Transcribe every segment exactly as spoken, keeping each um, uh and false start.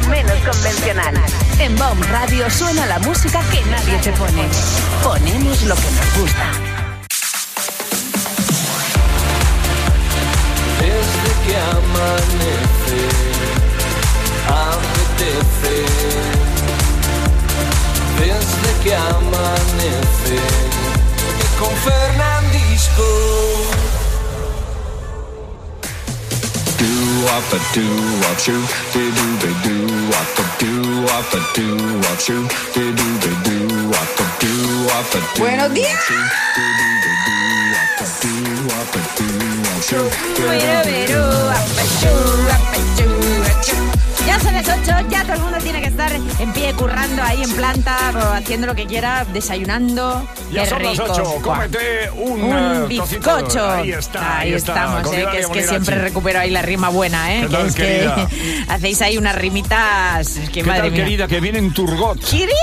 menos convencional. En Bomb Radio suena la música que nadie te pone. Ponemos lo que nos gusta. Desde que amanece, apetece. Desde que amanece, con Fernandisco. Do up a do up shoe, do do do up a do up a do up shoe, do do do up a do up a do. Buenos días. Ya son las ocho, ya todo el mundo tiene que estar en pie, currando ahí en planta, haciendo lo que quiera, desayunando. Ya Qué son rico. las ocho, cómete un, un uh, bizcocho. Trocito. Ahí está, ahí, ahí estamos, está. eh, que es que siempre recupero ahí la rima buena, ¿eh? ¿Qué Que tal, es querida? que hacéis ahí unas rimitas. Que ¿Qué madre tal, mía. querida? Que viene en Turgot. ¡Querida!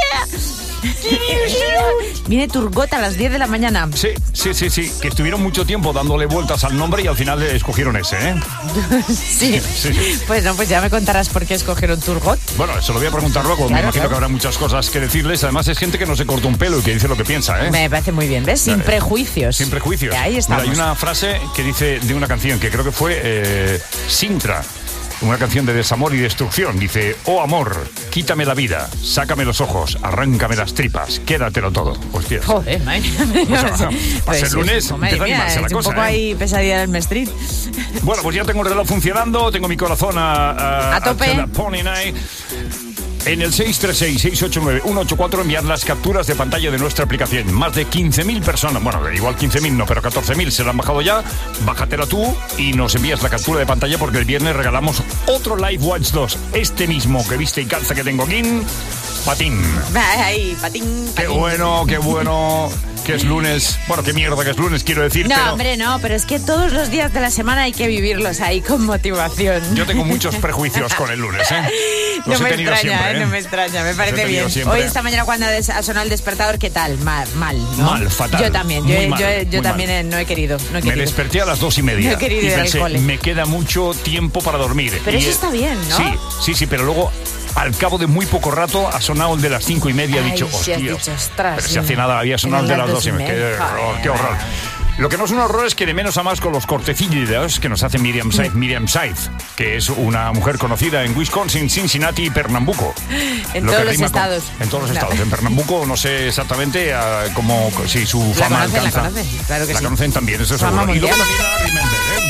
Viene Turgot a las diez de la mañana. Sí, sí, sí, sí, que estuvieron mucho tiempo dándole vueltas al nombre y al final escogieron ese, ¿eh? Sí. Sí, sí. Pues no, pues ya me contarás por qué escogieron Turgot. Bueno, eso lo voy a preguntar luego, Claro, me imagino claro. que habrá muchas cosas que decirles. Además es gente que no se corta un pelo y que dice lo que piensa, ¿eh? Me parece muy bien, ¿ves? Sin Eh, prejuicios. Sin prejuicios. Ahí estamos. Mira, hay una frase que dice de una canción que creo que fue eh, Sintra, una canción de desamor y destrucción. Dice: oh amor, quítame la vida, sácame los ojos, arráncame las tripas, quédatelo todo. Hostias. Joder, madre mía. O sea, para ser lunes, madre empieza a mía, animarse la es un cosa, poco ¿eh? ahí pesadilla del Mestrid. Bueno, pues ya tengo el reloj funcionando, tengo mi corazón a, a, A tope. a la Pony Night. En el seis tres seis, seis ocho nueve, uno ocho cuatro enviad las capturas de pantalla de nuestra aplicación. Más de quince mil personas, bueno, igual quince mil no, pero catorce mil se la han bajado ya. Bájatela tú y nos envías la captura de pantalla porque el viernes regalamos otro Live Watch dos. Este mismo que viste y calza que tengo aquí. Patín. Ahí, patín, patín. Qué bueno, qué bueno que es lunes. Bueno, qué mierda que es lunes, quiero decir. No, pero hombre, no, pero es que todos los días de la semana hay que vivirlos ahí con motivación. yo tengo muchos prejuicios con el lunes, ¿eh? Los no he me tenido extraña, siempre, eh, ¿eh? no me extraña, me Los he parece tenido bien. siempre. Hoy esta mañana cuando ha sonado el despertador, ¿qué tal? Mal, mal, ¿no? Mal, fatal. Yo también, Muy yo, mal, yo, yo muy también mal. eh, no he querido, no he Me querido. desperté a las dos y media No he querido y ir al pensé, cole. me queda mucho tiempo para dormir. Pero Y, eso eh, está bien, ¿no? Sí, sí, sí, pero luego, al cabo de muy poco rato, ha sonado el de las cinco y media. He Ay, dicho, sí, has hostia. dicho, ostras, Pero si sí. hace nada había sonado el de Eran las dos y media. Qué horror, qué horror. Lo que no es un horror es que de menos a más con los cortecillos que nos hace Miriam Said, Miriam Said, que es una mujer conocida en Wisconsin, Cincinnati y Pernambuco. En Lo todos que los rima con- estados. en todos los No. estados. En Pernambuco no sé exactamente ah, cómo, si su La fama conocen, la alcanza. conocen, claro que la sí. conocen también, eso Fama seguro. Y luego mundial. también a Remender, ¿eh?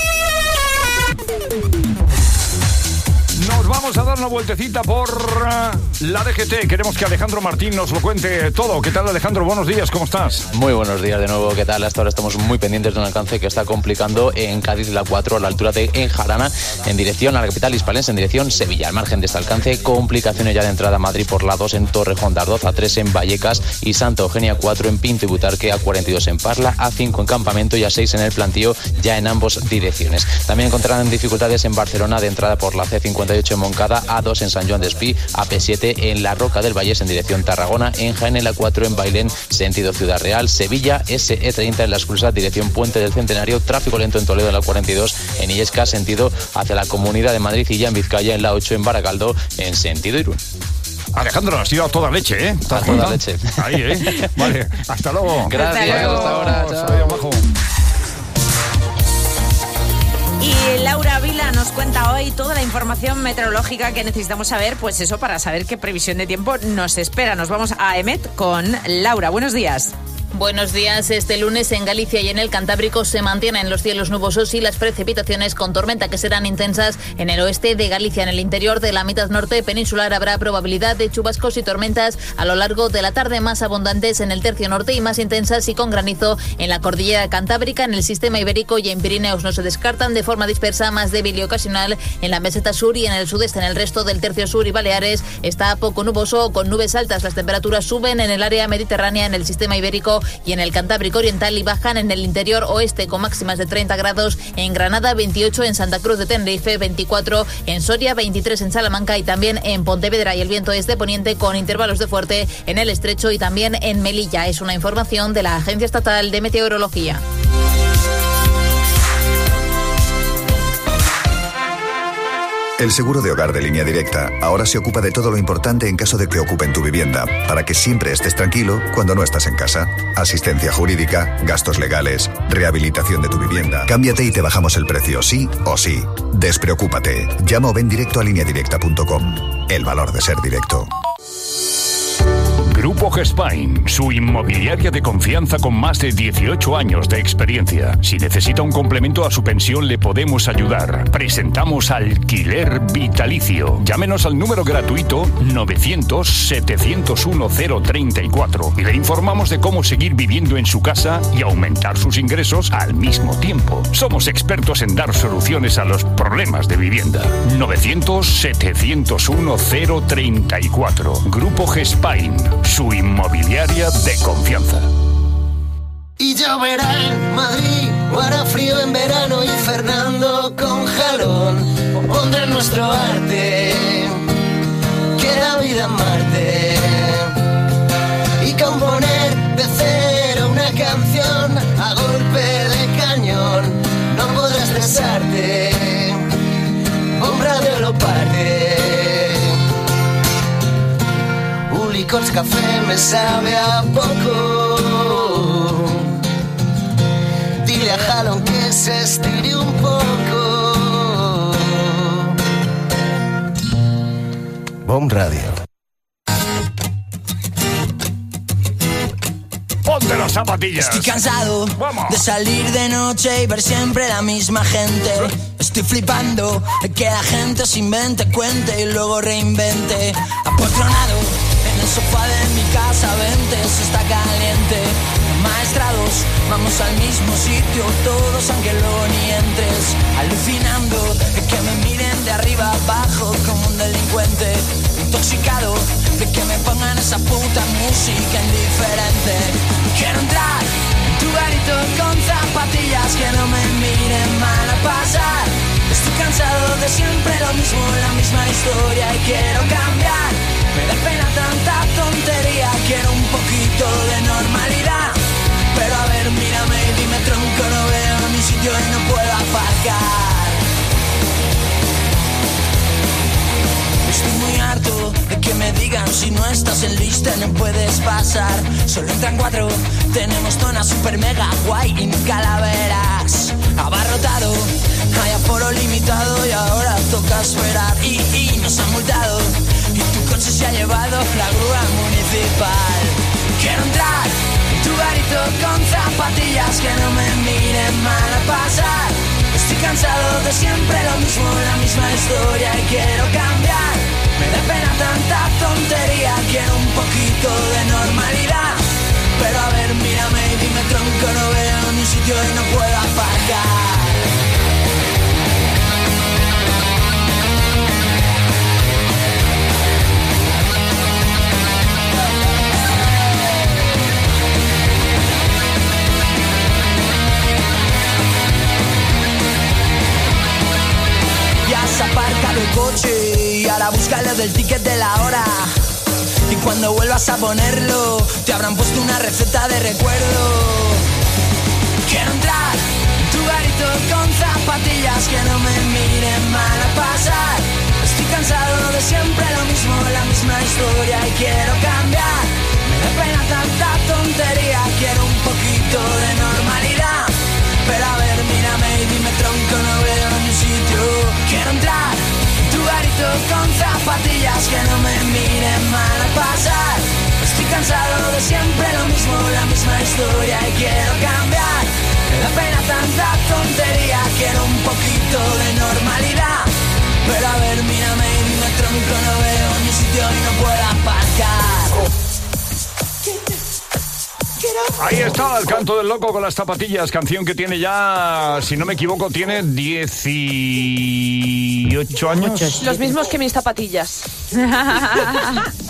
Nos vamos a dar una vueltecita por uh, la D G T. Queremos que Alejandro Martín nos lo cuente todo. ¿Qué tal, Alejandro? Buenos días, ¿cómo estás? Muy buenos días de nuevo, ¿qué tal? Hasta ahora estamos muy pendientes de un alcance que está complicando en Cádiz la cuatro a la altura de Enjarana en dirección a la capital hispalense, en dirección Sevilla. Al margen de este alcance, complicaciones ya de entrada a Madrid por la dos en Torrejón de Ardoz, A tres en Vallecas y Santa Eugenia cuatro en Pinto y Butarque, A cuarenta y dos en Parla, A cinco en Campamento y A seis en el Plantío, ya en ambas direcciones. También encontrarán dificultades en Barcelona de entrada por la C cincuenta y ocho en Moncada, A dos en San Joan d'Espí, A P siete en La Roca del Vallés en dirección Tarragona, en Jaén la cuatro en Bailén, sentido Ciudad Real, Sevilla, S E treinta en La Esclusa, dirección Puente del Centenario, tráfico lento en Toledo en la cuarenta y dos, en Illescas, sentido hacia la Comunidad de Madrid y ya en Vizcaya en la ocho en Baracaldo, en sentido Irún. Alejandro, has ido a toda leche, ¿eh? A toda leche. Ahí, ¿eh? Vale, hasta luego. Gracias, Hasta luego. hasta ahora. Adiós, chao. adiós, bajo. Y Laura Vila nos cuenta hoy toda la información meteorológica que necesitamos saber, pues eso, para saber qué previsión de tiempo nos espera. Nos vamos a EMET con Laura. Buenos días. Buenos días. Este lunes en Galicia y en el Cantábrico se mantienen los cielos nubosos y las precipitaciones con tormenta que serán intensas en el oeste de Galicia. En el interior de la mitad norte peninsular habrá probabilidad de chubascos y tormentas a lo largo de la tarde, más abundantes en el tercio norte y más intensas y con granizo en la cordillera cantábrica. En el sistema ibérico y en Pirineos no se descartan de forma dispersa, más débil y ocasional en la meseta sur y en el sudeste. En el resto del tercio sur y Baleares está poco nuboso o con nubes altas. Las temperaturas suben en el área mediterránea, en el sistema ibérico y en el Cantábrico oriental y bajan en el interior oeste con máximas de treinta grados en Granada, veintiocho en Santa Cruz de Tenerife, veinticuatro en Soria, veintitrés en Salamanca y también en Pontevedra. Y el viento es de poniente con intervalos de fuerte en el estrecho y también en Melilla. Es una información de la Agencia Estatal de Meteorología. El seguro de hogar de Línea Directa ahora se ocupa de todo lo importante en caso de que ocupen tu vivienda, para que siempre estés tranquilo cuando no estás en casa. Asistencia jurídica, gastos legales, rehabilitación de tu vivienda. Cámbiate y te bajamos el precio, sí o sí. Despreocúpate. Llama o ven directo a línea directa punto com. El valor de ser directo. Grupo Gespain, su inmobiliaria de confianza con más de dieciocho años de experiencia. Si necesita un complemento a su pensión, le podemos ayudar. Presentamos Alquiler Vitalicio. Llámenos al número gratuito novecientos, setecientos uno, cero treinta y cuatro y le informamos de cómo seguir viviendo en su casa y aumentar sus ingresos al mismo tiempo. Somos expertos en dar soluciones a los problemas de vivienda. novecientos, setecientos uno, cero treinta y cuatro. Grupo Gespain, su inmobiliaria de confianza. Y lloverá en Madrid, o hará frío en verano y Fernando con jalón pondrá nuestro arte, queda vida en Marte, y componer de cero una canción a golpe de cañón, no podrás cesarte, un radio lo parte. Licors café me sabe a poco. Dile a Jalón que se estire un poco. Bomb Radio. ¡Ponte las zapatillas! Estoy cansado ¡Vamos! de salir de noche y ver siempre la misma gente. Estoy flipando de que la gente se invente, cuente y luego reinvente. Apoltronado en el sofá de mi casa, vente, se está caliente. Maestrados, vamos al mismo sitio, todos aunque luego ni entres. Alucinando de que me miren de arriba abajo como un delincuente. Intoxicado de que me pongan esa puta música indiferente. Quiero entrar en tu garito con zapatillas que no me miren mal a pasar. Estoy cansado de siempre lo mismo, la misma historia y quiero cambiar. Me da pena tanta tontería, quiero un poquito de normalidad. Pero a ver, mírame y dime tronco, no veo mi sitio y no puedo aparcar. Estoy muy harto de que me digan si no estás en lista no puedes pasar. Solo entran cuatro, tenemos zona super mega guay y ni calaveras. Abarrotado, hay aforo limitado y ahora toca esperar. Y, y nos han multado y tu coche se ha llevado la grúa municipal. Quiero entrar en tu garito con zapatillas que no me miren mal a pasar. Estoy cansado de siempre lo mismo, la misma historia y quiero cambiar. Me da pena tanta tontería, quiero un poquito de normalidad. Pero a ver, mírame y dime tronco, no veo ni sitio y no puedo aparcar. Has aparcado el coche y ahora búscalo del ticket de la hora. Y cuando vuelvas a ponerlo, te habrán puesto una receta de recuerdo. Quiero entrar en tu garito con zapatillas que no me miren mal a pasar. Estoy cansado de siempre lo mismo, la misma historia y quiero cambiar. Me da pena tanta tontería, quiero un poquito de normalidad. Pero a ver, mírame y dime tronco, no veo ni sitio. Quiero entrar en tu garito con zapatillas que no me miren mal a pasar. Estoy cansado de siempre lo mismo, la misma historia y quiero cambiar. Me da pena tanta tontería, quiero un poquito de normalidad. Pero a ver, mírame y dime tronco, no veo ni sitio y no puedo aparcar. Ahí está el canto del loco con las zapatillas, canción que tiene ya, si no me equivoco, tiene dieciocho años. Los mismos que mis zapatillas.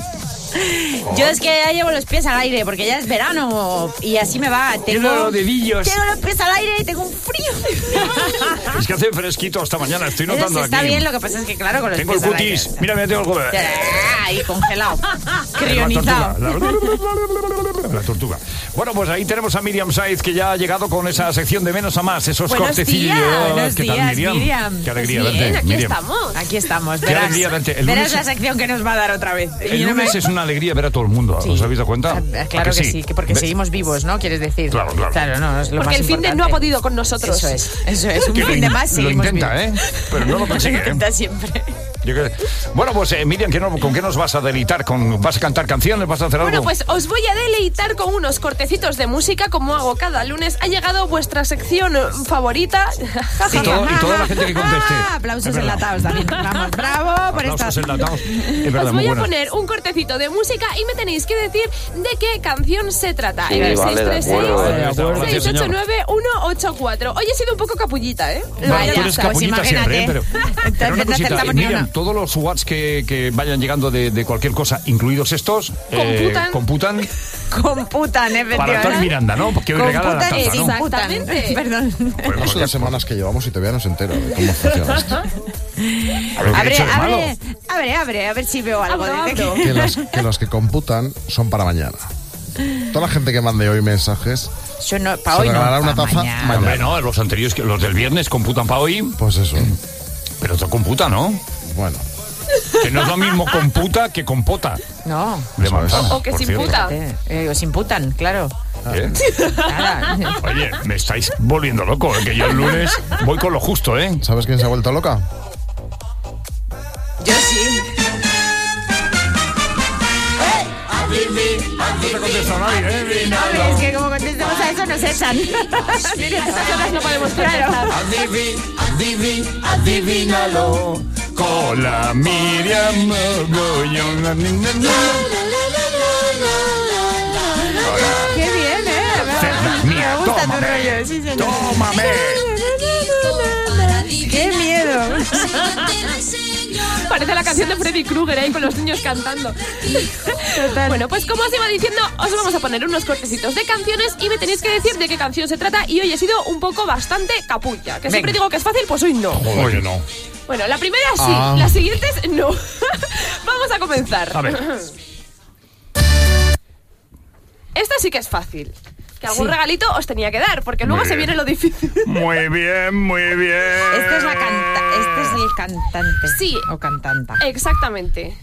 Yo es que ya llevo los pies al aire porque ya es verano y así me va. Tengo Tiene los dedillos. Tengo los pies al aire y tengo un frío. Es que hace fresquito esta mañana, estoy Eso notando sí está aquí. bien, lo que pasa es que claro, con los Tengo el pies al cutis. aire. Mira, mira, tengo el Ahí congelado, crionizado. La tortuga. La, la tortuga. Bueno, pues ahí tenemos a Miriam Saiz, que ya ha llegado con esa sección de menos a más, esos Buenos cortecillos. días, buenos ¿Qué tal, días, Miriam? Miriam. Qué alegría Pues verte, bien, aquí Miriam. estamos. Aquí estamos, Qué verás. alegría verte. El Verás lunes- la sección que nos va a dar otra vez. El Y no me- lunes es una alegría ver a todo el mundo, Sí. ¿os habéis dado cuenta? Ah, Claro que sí, que porque Ve- seguimos vivos, ¿no? Quieres decir. Claro, claro. no, es lo Porque más el fin de no ha importante. podido con nosotros. Eso es, eso es. Un Que fin lo, de más lo seguimos intenta, vivos. ¿eh? Pero no lo consigue. Lo ¿eh? intenta siempre. Yo creo- Bueno, pues eh, Miriam, ¿qué no- ¿con qué nos vas a deleitar? ¿Con, ¿Vas a cantar canciones? ¿Vas a hacer algo? Bueno, pues os voy a deleitar con unos cortecitos de música como hago cada lunes. Ha llegado vuestra sección favorita. Y, todo- y toda la gente que conteste. Ah, aplausos Es verdad. enlatados también. Vamos, bravo por Aplausos esta. enlatados. Es verdad, Os muy voy a buena. poner un cortecito de música y me tenéis que decir de qué canción se trata. Sí, En el vale, de acuerdo. Vale, de acuerdo. seis Gracias, ocho señor. nueve uno ocho cuatro. Hoy he sido un poco capullita, ¿eh? Bueno, Vaya, tú eres pues capullita imagínate. siempre, ¿eh? Pero, pero una Entonces, no cosita, acertamos ni Miriam, una. todos los watts que, que vayan llegando de, de cualquier cosa, incluidos estos, eh, Computan. computan Computan, efectivamente. para tal Miranda, ¿no? Porque hoy regala la Computan y taza, ¿no? simputan. Exactamente. Perdón. Bueno, Son las semanas que llevamos y todavía no se entera de cómo funciona esto. a ver, ¿qué he Abre, hecho de malo? abre, abre, abre, a ver si veo algo. Abro, de- abro. Que las, que las que computan son para mañana. Toda la gente que mande hoy mensajes, Yo no, para Se hoy no, regalará pa' una taza mañana. mañana. Hombre, no, los anteriores, que- los del viernes computan para hoy, pues eso. pero otro computa, ¿no? Bueno, Que no es lo mismo computa que compota No. de Eso es. manzana. O que por se cierto. imputa. Eh, os imputan, claro. ¿Eh? Nada. Oye, me estáis volviendo loco, ¿eh? Que yo el lunes voy con lo justo, ¿eh? ¿sabes quién se ha vuelto loca? Yo sí. No te contesta nadie, ¿eh? Hombre, es que como contestemos a eso nos echan. Miren, Estas horas no podemos claro. Adivi, adivínalo con la Miriam Mogollón. Qué bien, ¿eh? Cerda, mía, Me gusta tu tómame. rollo, sí, señor. ¡Tómame! ¡Qué miedo! Parece la canción de Freddy Krueger ahí con los niños cantando. Bueno, pues como os iba diciendo, os vamos a poner unos cortecitos de canciones y me tenéis que decir de qué canción se trata. Y hoy he sido un poco bastante capulla. Que siempre Venga. digo que es fácil, pues hoy no. Joder, que no. Bueno, la primera sí, Ah. las siguientes no. Vamos a comenzar. A ver. Esta sí que es fácil. Que algún Sí. regalito os tenía que dar, porque luego Muy se bien. viene lo difícil. Muy bien, muy bien. Este es la canta, este es el cantante. Sí. O cantanta. Exactamente.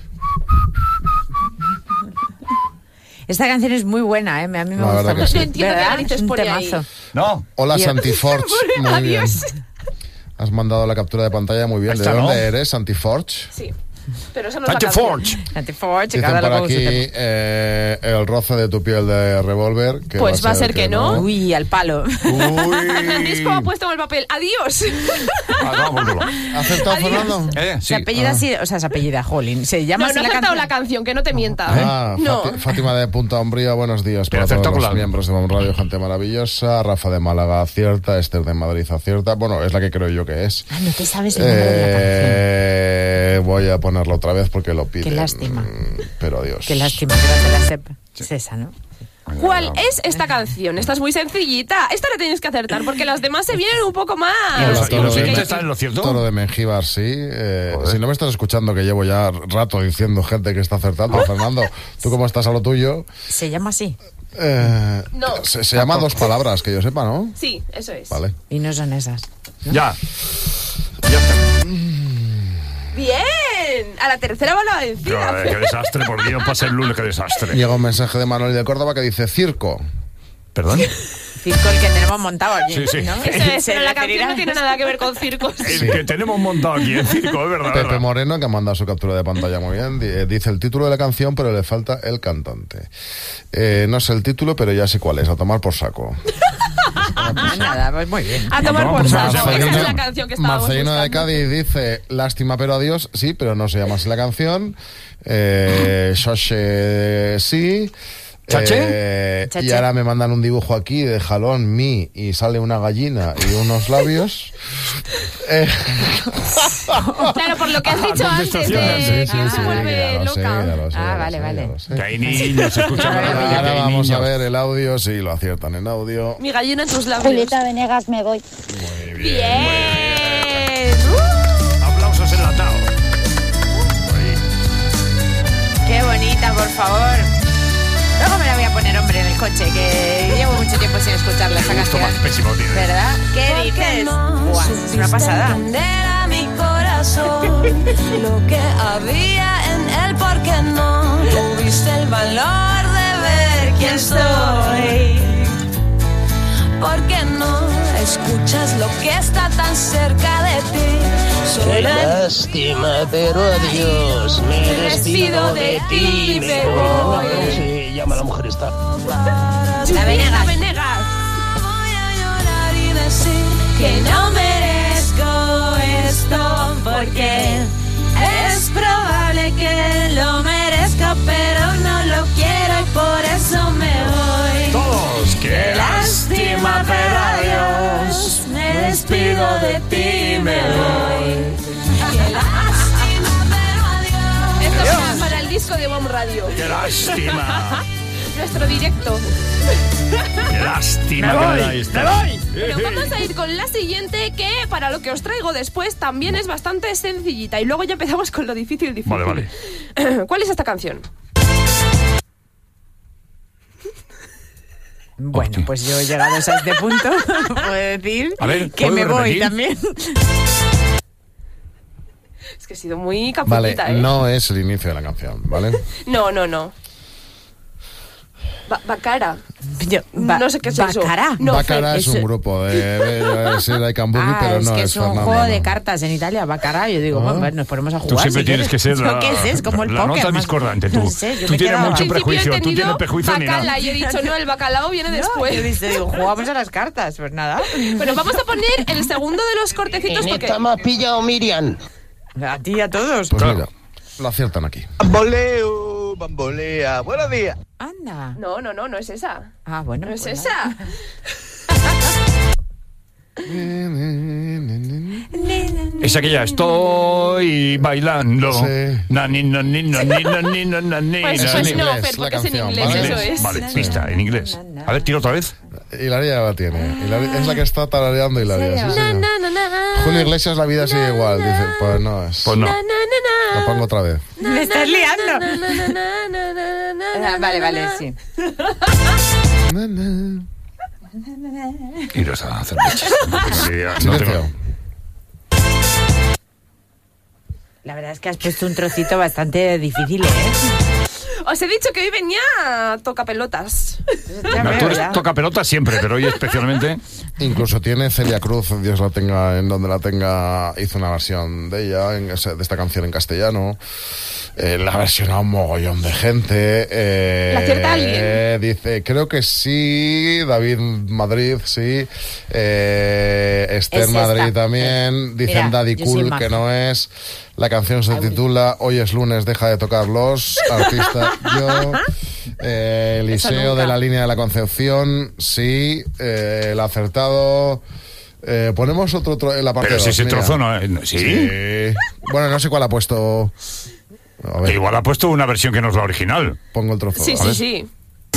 Esta canción es muy buena, ¿eh? A mí me La gusta verdad que mucho. sí. No entiendo qué ¿Verdad? narices Es un pone ahí. temazo. No. Hola, Yo- Santiforge. Muy bien. Adiós. Has mandado la captura de pantalla muy bien. Ahí ¿De está, dónde ¿no? eres, Santiforge? Sí. Pero esa no es la Santi canción. Forge. Antiforge, Dicen cada por loco aquí su tema. eh, el roce de tu piel de revólver. que Pues va a ser que no. Uy, al palo. ¿Veis cómo ha Uy. puesto en el papel? ¡Adiós! Ah, no, por culo. ¿Ha acertado, Adiós. Fernando? Eh, sí. Se apellida así, o sea, se apellida Jolín. Se llama No, así no ha la acertado canción. la canción, que no te mienta. Ah, No. Fati- Fátima de Punta Umbría, buenos días Pero para todos acertado los con la- miembros de Bom Radio, gente maravillosa. Rafa de Málaga acierta, Esther de Madrid acierta. Bueno, es la que creo yo que es. Ah, no te sabes el nombre de la canción. Eh, voy a ponerlo otra vez porque lo piden. Qué lástima. Mm, Pero adiós. Qué lástima que no te la sepa. Es esa, ¿no? ¿Cuál es esta canción? Esta es muy sencillita. Esta la tenéis que acertar porque las demás se vienen un poco más. ¿Y los- Hola, y Toro los de- oyentes están en lo cierto? Toro de Mengíbar, sí. Eh, Joder. si no me estás escuchando, que llevo ya rato diciendo gente que está acertando, Fernando, ¿tú cómo estás a lo tuyo? Se llama así. Eh, No. Se, se llama dos palabras, que yo sepa, ¿no? Sí, eso es. Vale. Y no son esas. Ya. Ya está. Bien. A la tercera va la vencida. Joder, qué desastre, por Dios, pasa el lunes, qué desastre. Llega un mensaje de Manuel de Córdoba que dice circo. ¿Perdón? Circo el que tenemos montado aquí. Sí, sí. ¿no? Eso es, Se pero la canción referirá- no tiene nada que ver con circos. El que tenemos montado aquí en circo, es verdad. Pepe verdad. Moreno, que manda su captura de pantalla muy bien, di- eh, dice el título de la canción, pero le falta el cantante. Eh, no sé el título, pero ya sé cuál es, a tomar por saco. Ah, nada, pues muy bien. A tomar No, por pues saco. se llama- Esa es Marcelino- la canción que estábamos Marcelino de buscando. Cádiz dice lástima pero adiós, sí, pero no se llama así la canción. Eh, Xoxe sí. ¿Chache? Eh, Chache. Y ahora me mandan un dibujo aquí de jalón, mi, y sale una gallina y unos labios. eh, Claro, por lo que has dicho Ah, antes de contestación. sí, que sí, se sí, vuelve ya lo sé, loca. ya lo sé, Ah, ya lo vale, sé, vale. ya lo sé. Que hay niños, escucha maravilla, que Ahora hay vamos a niños. ver el audio, si lo aciertan en audio. Mi gallina en tus labios. Julieta Venegas, me voy. Muy bien. Bien. Aplausos enlatados. Qué bonita, por favor. Luego me la voy a poner, hombre, en el coche, que llevo mucho tiempo sin escucharla esa Qué gusto canción. más pésimo tiene. ¿Verdad? ¿Qué dices? Buah, es una pasada. A mi corazón lo que había en él, porque no tuviste el valor de ver quién soy. Porque no escuchas lo que está tan cerca de ti. Qué lástima, pero adiós, me despido de ti, me voy. Sí, llama a la mujer esta. La Venegas. Venegas. Voy a llorar y decir que no merezco esto, porque es probable que lo merezca, pero no lo quiero y por eso me voy. Todos, qué Lástima, pero adiós, me despido de ti, me voy. Qué lástima, pero adiós. Esto será para el disco de Bomb Radio. Qué lástima. Nuestro directo. Qué lástima Me que voy, me da esta. me voy. Bueno, vamos a ir con la siguiente, que para lo que os traigo después también es bastante sencillita. Y luego ya empezamos con lo difícil, difícil. Vale, vale. ¿Cuál es esta canción? Bueno, Hostia. pues yo he llegado a este punto, puedo decir A ver, que ¿puedo me voy repetir? también. Es que he sido muy Vale, capullita, ¿eh? no es el inicio de la canción, ¿vale? No, no, no. Ba- Bacara. Yo, ba- No sé qué es eso. Bacará. No, Baccara Fer, es un eso- grupo de, de, de, de Icamburi, Ah, pero es no que es, es un Fernando. juego no. de cartas en Italia, Bacará. Yo digo, Ah. bueno, pues nos ponemos a jugar. Tú siempre si tienes que quieres. ser la, ¿Yo qué sé? Es como el la póker. nota más- discordante. Tú, No sé, yo tú me tienes quedaba- mucho Al principio prejuicio. he Tú tienes entendido prejuicio ni bacala nada. y he dicho, no, el bacalao viene No, después. yo he visto, digo, jugamos a las cartas. Pues nada. Bueno, vamos a poner el segundo de los cortecitos En porque... esta me ha pillado Miriam. A ti y a todos. Pues Claro. mira, lo aciertan aquí. Bamboleo, bambolea. Buenos días. Anda. No, no, no, no es esa. Ah, bueno. No es pues esa. nada. Es aquella, estoy bailando. Sí. Na, ni, na, ni, na, ni, na, ni, na, na, ni, Pues, na, pues ni. no, inglés, Fer, la porque es en canción, inglés, ¿vale? eso Inglés. es. Vale, pista, en inglés. A ver, tira otra vez. Hilaria ya la tiene. Hilaria- es la que está tarareando Hilaria. Sí, Na, señor. na, na, na. Julio Iglesias, la vida sigue igual. Dice, pues no es. Pues no. Na, na, na, na. Lo pongo otra vez. Me estás liando. Na, na, na, na, na, na, na, Ah, Vale, na, vale, na. sí. Na, na. Iros a hacer leches. No Silencio. tengo... La verdad es que has puesto un trocito bastante difícil, ¿eh? Os he dicho que hoy venía toca pelotas. Ya No, veo, tú eres ya. toca pelota siempre, pero hoy especialmente. Incluso tiene Celia Cruz, Dios la tenga, en donde la tenga, hizo una versión de ella, en ese- de esta canción en castellano. Eh, la ha versionado un mogollón de gente. Eh, ¿La acierta alguien? eh, dice, creo que sí, David Madrid, sí. Eh, Esther Es esta. Madrid también. Dicen Mira, Daddy yo soy Cool, maja. que no es. La canción se titula Hoy es lunes, deja de tocar los. Artista yo. Eh, Eliseo nunca. de la línea de la Concepción, sí. Eh, el acertado. Eh, ponemos otro tro- en la parte Pero si dos, ese mira. trozo no es... ¿Sí? Sí. Bueno, no sé cuál ha puesto. A ver, Igual ha puesto una versión que no es la original. pongo el trozo. Sí, A sí, ver. sí.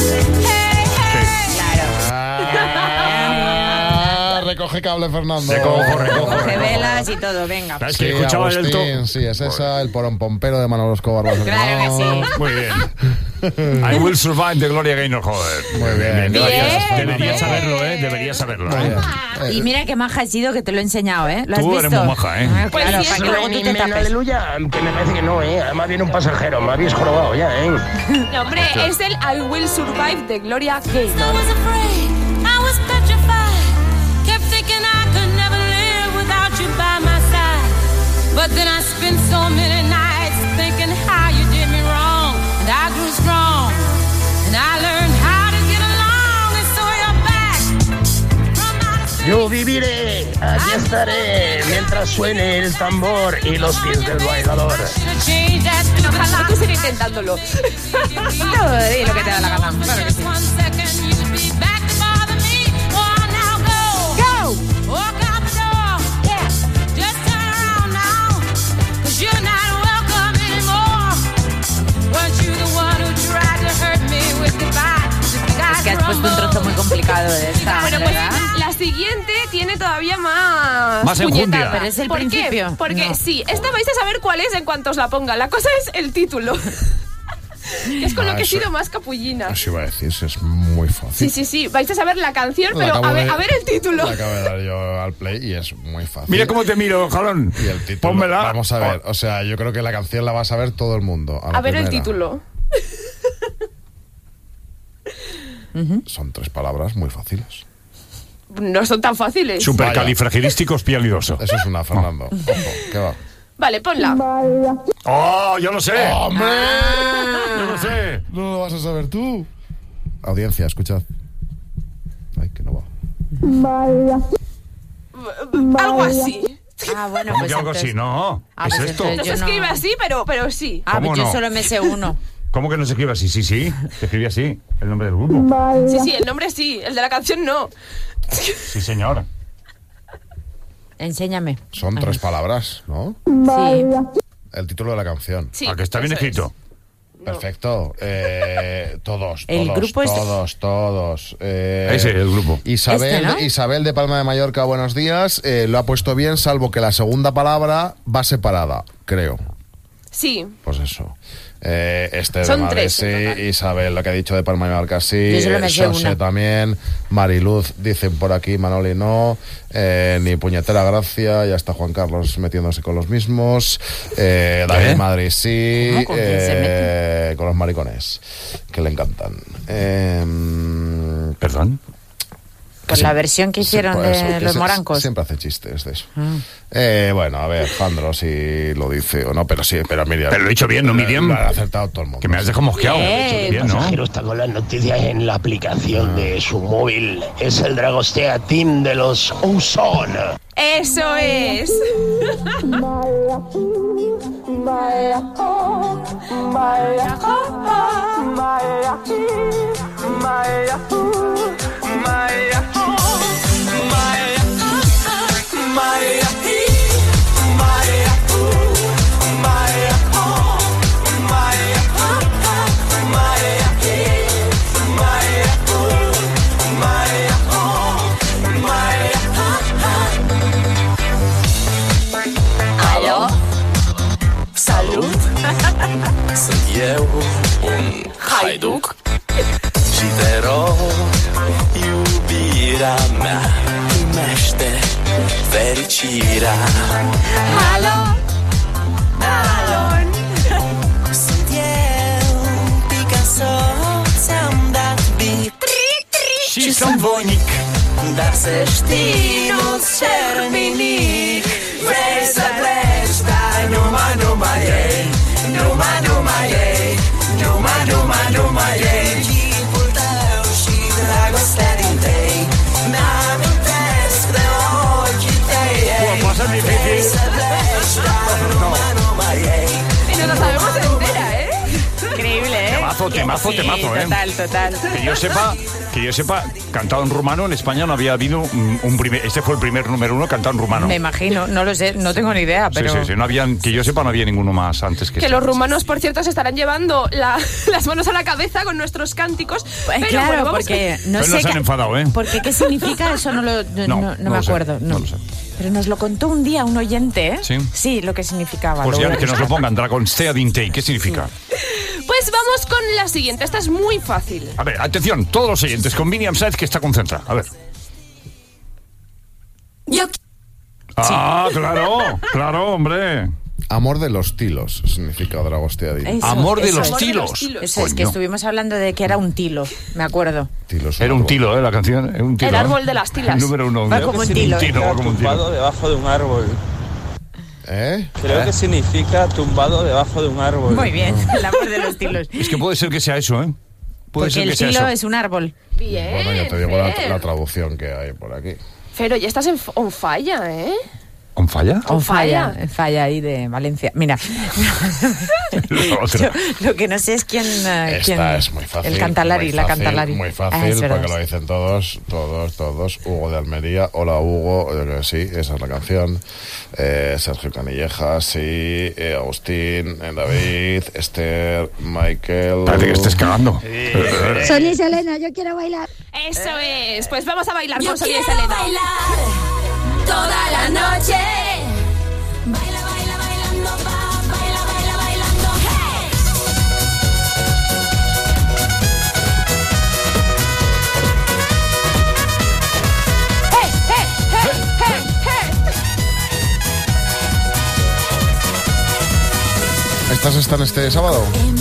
Ah, recoge cable, Fernando. Recojo, recojo, Coge recojo. velas y todo, venga. ¿Sabes Sí, que escuchaba el Agustín, to... sí, es esa, el porón pompero de Manolo Escobar. va a ser que Claro que no. sí. Muy bien. I Will Survive de Gloria Gaynor, joder. Muy bien. Deberías, Bien, deberías bien. saberlo, ¿eh? Deberías saberlo. Muy ¿eh? bien. Y mira qué maja has sido que te lo he enseñado, ¿eh? ¿Lo has Tú visto? eres muy maja, ¿eh? Ah, Pues claro, sí, para que eso luego tú te tapes. Aleluya, que me parece que no, ¿eh? Además viene un pasajero, me habéis jorobado ya, ¿eh? No, hombre, es el I Will Survive de Gloria I Gaynor. was afraid, I was petrified. Kept thinking I could never live without you by my side. But then I spent so many nights thinking how you did me wrong. And I grew strong. And I learned how to get along. And so you're back from outer space. Yo viviré aquí estaré mientras suene el tambor y los pies del bailador. Ojalá tú sigue intentándolo. Todo di lo que te da la gana. Claro que sí. Es que has puesto un trozo muy complicado de esta. Bueno, pues ¿verdad? la siguiente tiene todavía más. Más enjundia. puñetada. Pero es el ¿Por principio. qué? Porque No. sí, esta vais a saber cuál es en cuanto os la ponga. La cosa es el título. Es con Ah, lo que he eso- sido más capullina. Eso iba a decir, eso es muy fácil. Sí, sí, sí. Vais a saber la canción, La pero acabo a ver, de- a ver el título. La acabo de dar yo al play y es muy fácil. Mira cómo te miro, jalón. Y el título, Pónmela. vamos a ver, o sea, yo creo que la canción la va a saber todo el mundo. A, la A ver el primera. título. Son tres palabras muy fáciles. No son tan fáciles. Supercalifragilísticos pialidoso. Eso es una, Fernando. Ojo, ¿qué va? Vale, ponla. ¡Oh, yo lo sé! ¡Hombre! ¡Yo lo sé! No lo vas a saber tú. Audiencia, escuchad. Ay, que no va. Algo así. Ah, bueno, ¿Cómo pues que algo entonces- así? No. Ah, ¿Es pues esto? entonces No se yo no- escribe así, pero, pero sí. Ah, ¿Cómo pues yo no? solo me sé uno. ¿Cómo que no se escribe así? Sí, sí. Se escribe así. El nombre del grupo. Sí, sí, el nombre sí. El de la canción no. Sí, señor. Enséñame. Son tres palabras, ¿no? Sí. El título de la canción. Sí, ¿A que está bien eso es. escrito? Perfecto. Eh, todos, El todos, grupo es- todos, todos. Eh, Ese, el grupo. Isabel, Este, ¿no? Isabel de Palma de Mallorca, buenos días. Eh, lo ha puesto bien, salvo que la segunda palabra va separada, creo. Sí. Pues eso. Eh, este Son de Madrid, tres, sí. en total. Isabel, lo que ha dicho de Palma de Mallorca, sí. Yo solo me sé José una. también. Mariluz, dicen por aquí, Manoli no. Eh, ni puñetera gracia. Ya está Juan Carlos metiéndose con los mismos. Eh, David ¿Eh? Madrid, sí. ¿Cómo? ¿Con quién se Eh, con los maricones, que le encantan. Eh, ¿Perdón? Con la versión que hicieron Sí, por eso, de que los se- morancos. Siempre hace chistes de eso. Ah. Eh, bueno, a ver, Jandro, si lo dice o no, pero sí, pero Miriam. Pero lo he dicho bien, ¿no, Miriam? Lo ha acertado todo el mundo. Que me has dejado mosqueado. Eh, Bien, El ¿no? pasajero está con las noticias en la aplicación de su móvil. Es el Dragostea Team de los Ozone. Eso es. Aló, salut. Sunt eu, un haiduc și te rog, iubirea mea, primește fericirea. Alo, Alon. Sunt eu, Picasso, ți-am dat beat. Și sunt voinic. Dar să știi, nu-ți cer nimic. Vrei să pleci, dar numai, numai ei. Numai, numai ei. Numai, numai, numai ei. Chipul tău și dragostea din tei. Mi-amintesc de ochii tăi. Pues va a ser Vrei difícil. să pleci, dar numai, numai ei. Y nos la sabemos entera, ¿eh? Increíble, ¿eh? Temazo, temazo, Sí, temazo, ¿eh? Total, total. Que yo sepa, que yo sepa, cantado en rumano en España no había habido un, un primer. Este fue el primer número uno cantado en rumano. Me imagino, no lo sé, no tengo ni idea, pero... Sí, sí, sí. No habían, que yo sepa, no había ninguno más antes que Que este. los rumanos, por cierto, se estarán llevando la- las manos a la cabeza con nuestros cánticos. Pues Pero claro, bueno, vamos porque con- no Hoy sé nos han qué- enfadado, ¿eh? Porque qué significa eso no lo no, No, no- no no me lo sé, acuerdo, no. no lo sé. Pero nos lo contó un día un oyente, ¿eh? Sí. Sí, lo que significaba. Pues lo ya voy a que nos lo buscar. pongan, Dragonstea Dintei, ¿qué significa? Pues vamos con la siguiente. Esta es muy fácil. A ver, atención, todos los oyentes, con Miriam Sáenz que está concentrada. A ver. Yo Ah, claro, claro, hombre. Amor de los tilos significa Dragostea Din. Eso, Amor de eso los es. tilos. Eso es que Coño. estuvimos hablando de que era un tilo, me acuerdo. Tilos, Era un tilo, ¿eh? La canción. Era un tilo, El ¿eh? árbol de las tilas. El número uno. Va como un tilo. Un tilo, va como un tilo. debajo de un árbol. ¿Eh? Creo que significa tumbado debajo de un árbol. Muy bien, el amor de los tilos. Es que puede ser que sea eso, ¿eh? Puede Porque ser el que sea tilo eso. es un árbol. Bien. Bueno, ya te digo la, Fer. la traducción que hay por aquí. Pero ya estás en on falla, ¿eh? ¿On falla? On falla, falla ahí de Valencia. Mira, yo, lo que no sé es quién, uh, Esta quién es muy fácil. el Cantalari, muy la fácil, Cantalari. Muy Ah, fácil, es verdad. porque lo dicen todos, todos, todos. Hugo de Almería, hola Hugo, yo creo que sí, esa es la canción. Eh, Sergio Canillejas, sí, eh, Agustín, eh, David, Esther, Michael. Parece que estés cagando. Sonia y Selena, yo quiero bailar. Eso es. Pues vamos a bailar Yo con Sonia y quiero Selena. bailar toda la noche. Baila, baila, bailando, va, baila, baila, bailando, hey. Hey, hey, hey, hey, hey. ¿Estas están este sábado?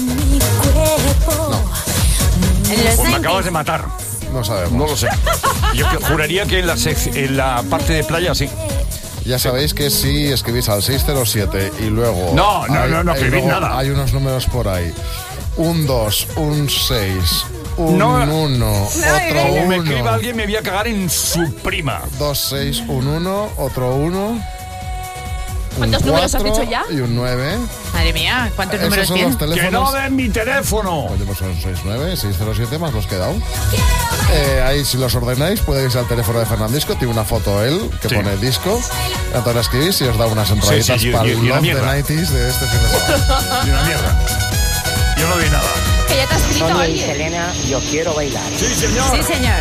Pues me acabas de matar. No sabemos. No lo sé. Yo que- juraría que en la, sec- en la parte de playa sí. Ya sabéis que si escribís al seis cero siete y luego... No, no, no, no y escribís luego nada. Hay unos números por ahí. Un dos, un seis, un No. uno, otro Como me uno. escriba alguien me voy a cagar en su prima. Dos, seis, un uno, otro uno. ¿Cuántos un números has cuatro dicho ya? Y un nueve. Madre mía, ¿cuántos Esos números son tienes? los teléfonos. ¡Que no den mi teléfono! Oye, pues son seis nueve, seis cero siete más los que he dado. Eh, ahí si los ordenáis podéis ir al teléfono de Fernandisco, tiene una foto él que Sí. pone disco. Entonces la escribís y os da unas entraditas Sí, sí, y- para y- el y una Love the mierda. noventa de este fin de semana. Ni una mierda. Yo no doy nada. Que ya te ha escrito Sonia y alguien. Selena, yo quiero bailar. Sí, señor. Sí, señor.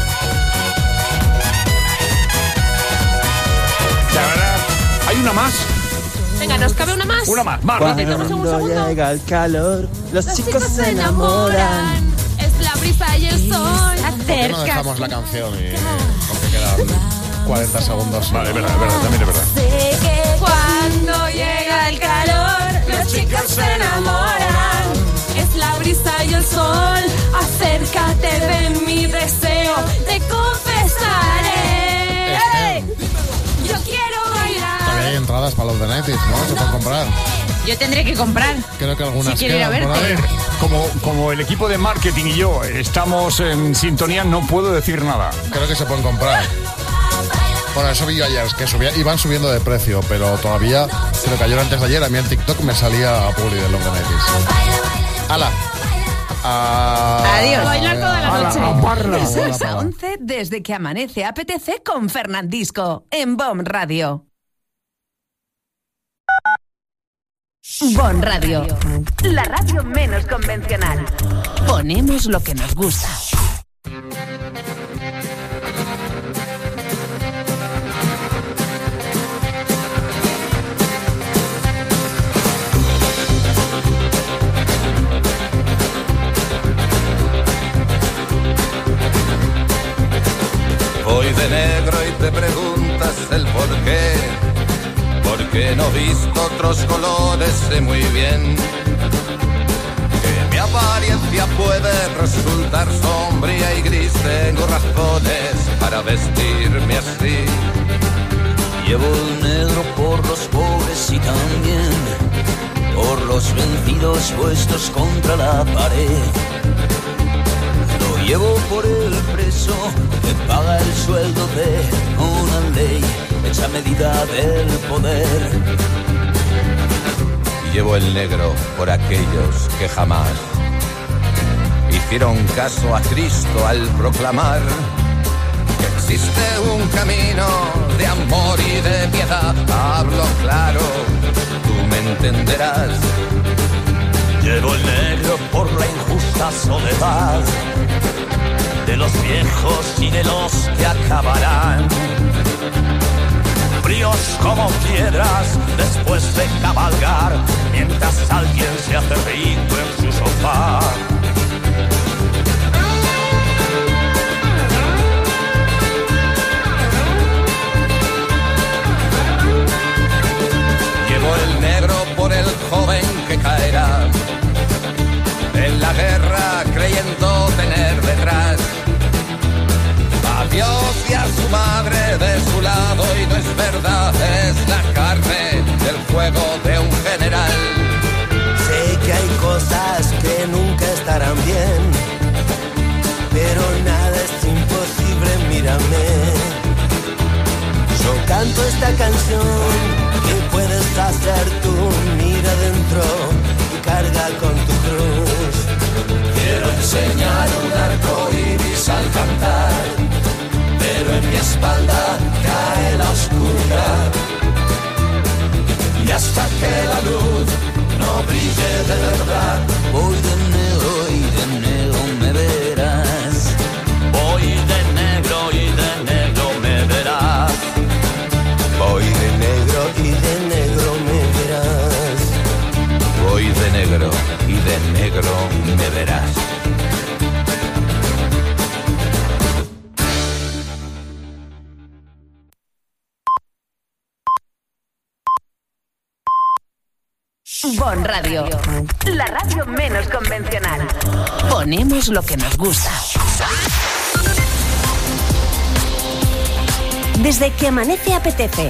La verdad, ¿hay una más? Venga, ¿nos cabe una más? Una más, más rápido. Damos un Cuando segundo. llega el calor, los Los chicos se enamoran. Es la brisa y el sol. ¿Por qué no dejamos la canción y porque quedan cuarenta segundos? Vale, es verdad, es verdad, también es verdad. Sé que cuando llega el calor, los chicos se enamoran. Es la brisa y el sol. Acércate de mi deseo, te confesaré. Este. Yo quiero bailar. Todavía hay entradas para los de noventa, ¿no? Se pueden comprar. Yo tendré que comprar. Creo que algunas Si quiero ir a quedan por verte. ahí. Como, como el equipo de marketing y yo estamos en sintonía, no puedo decir nada. Creo que se pueden comprar. Bueno, eso vi yo ayer, que subía, iban subiendo de precio, pero todavía, creo que ayer antes de ayer, a mí en TikTok me salía a publi de Long the ¡Hala! Ah, Adiós. A bailar toda la ala, noche. a parla, De seis ala, a parla. once, desde que amanece A P T C con Fernandisco, en Bon Radio. Bon Radio, la radio menos convencional. Ponemos lo que nos gusta. Voy de negro y te preguntas el por qué. Porque no he visto otros colores, sé muy bien que mi apariencia puede resultar sombría y gris. Tengo razones para vestirme así. Llevo el negro por los pobres y también por los vencidos puestos contra la pared. Lo llevo por el preso que paga el sueldo de una ley hecha medida del poder. Llevo el negro por aquellos que jamás hicieron caso a Cristo al proclamar que existe un camino de amor y de piedad. Hablo claro, tú me entenderás. Llevo el negro por la injusta soledad de los viejos y de los que acabarán fríos como piedras después de cabalgar, mientras alguien se hace rico en su sofá. Llevo el negro por el joven que caerá en la guerra creyendo tener detrás a Dios y a su madre de su lado, y no es verdad, es la carne del fuego de un general. Sé que hay cosas que nunca estarán bien, pero nada es imposible, mírame. esta canción que puedes hacer tú. Mira adentro y carga con tu cruz. Quiero enseñar un arco iris al cantar, pero en mi espalda cae la oscuridad. Y hasta que la luz no brille de verdad, voy de negro y de negro me verás. Voy de negro y de negro me verás. Voy de negro y de negro me verás. Voy de negro y de negro me verás. Bon Radio, la radio menos convencional. Ponemos lo que nos gusta. Desde que amanece apetece.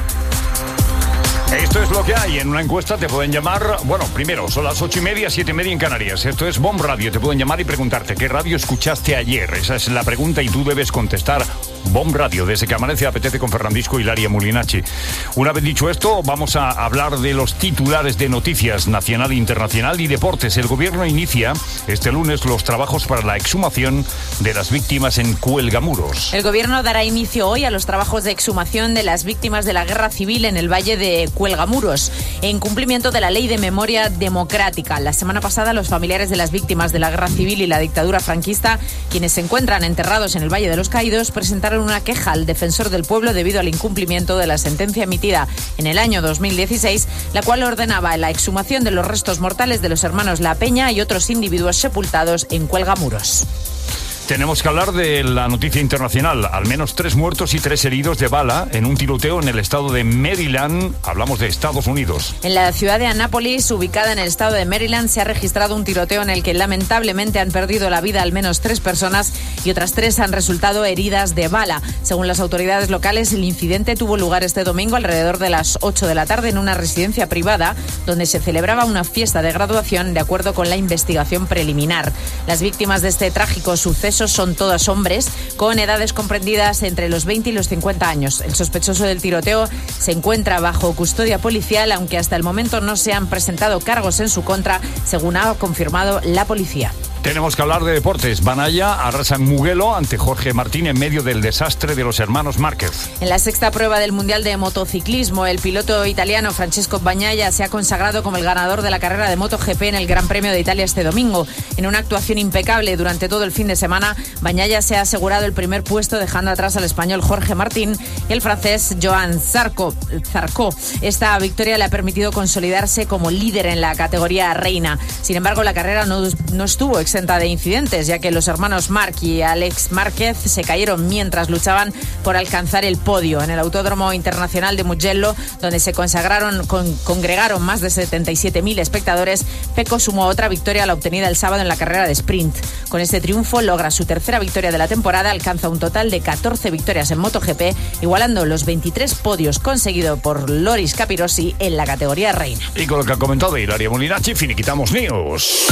Esto es lo que hay. En una encuesta te pueden llamar. Bueno, primero, son las ocho y media, siete y media en Canarias. Esto es Bon Radio. Te pueden llamar y preguntarte ¿qué radio escuchaste ayer? Esa es la pregunta y tú debes contestar Bon Radio, desde que amanece apetece con Fernandisco y Hilaria Mulinacci. Una vez dicho esto, vamos a hablar de los titulares de noticias nacional, internacional y deportes. El gobierno inicia este lunes los trabajos para la exhumación de las víctimas en Cuelgamuros. El gobierno dará inicio hoy a los trabajos de exhumación de las víctimas de la guerra civil en el Valle de Cuelgamuros, en cumplimiento de la Ley de Memoria Democrática. La semana pasada, los familiares de las víctimas de la guerra civil y la dictadura franquista, quienes se encuentran enterrados en el Valle de los Caídos, presentaron una queja al defensor del pueblo debido al incumplimiento de la sentencia emitida en el año dos mil dieciséis, la cual ordenaba la exhumación de los restos mortales de los hermanos La Peña y otros individuos sepultados en Cuelgamuros. Tenemos que hablar de la noticia internacional. Al menos tres muertos y tres heridos de bala en un tiroteo en el estado de Maryland. Hablamos de Estados Unidos. En la ciudad de Annapolis, ubicada en el estado de Maryland, se ha registrado un tiroteo en el que lamentablemente han perdido la vida al menos tres personas y otras tres han resultado heridas de bala. Según las autoridades locales, el incidente tuvo lugar este domingo alrededor de las ocho de la tarde en una residencia privada donde se celebraba una fiesta de graduación, de acuerdo con la investigación preliminar. Las víctimas de este trágico suceso son todos hombres con edades comprendidas entre los veinte y los cincuenta años. El sospechoso del tiroteo se encuentra bajo custodia policial, aunque hasta el momento no se han presentado cargos en su contra, según ha confirmado la policía. Tenemos que hablar de deportes. Banaya arrasa en Mugello ante Jorge Martín en medio del desastre de los hermanos Márquez. En la sexta prueba del Mundial de Motociclismo, el piloto italiano Francesco Bagnaia se ha consagrado como el ganador de la carrera de MotoGP en el Gran Premio de Italia este domingo. En una actuación impecable durante todo el fin de semana, Bagnaia se ha asegurado el primer puesto, dejando atrás al español Jorge Martín y el francés Joan Zarco. Zarco. Esta victoria le ha permitido consolidarse como líder en la categoría reina. Sin embargo, la carrera no, no estuvo exenta de incidentes, ya que los hermanos Marc y Alex Márquez se cayeron mientras luchaban por alcanzar el podio. En el Autódromo Internacional de Mugello, donde se consagraron, con, congregaron más de setenta y siete mil espectadores, Pecco sumó otra victoria a la obtenida el sábado en la carrera de sprint. Con este triunfo logra su tercera victoria de la temporada, alcanza un total de catorce victorias en MotoGP, igualando los veintitrés podios conseguidos por Loris Capirossi en la categoría reina. Y con lo que ha comentado Hilaria Mulinacci, finiquitamos News.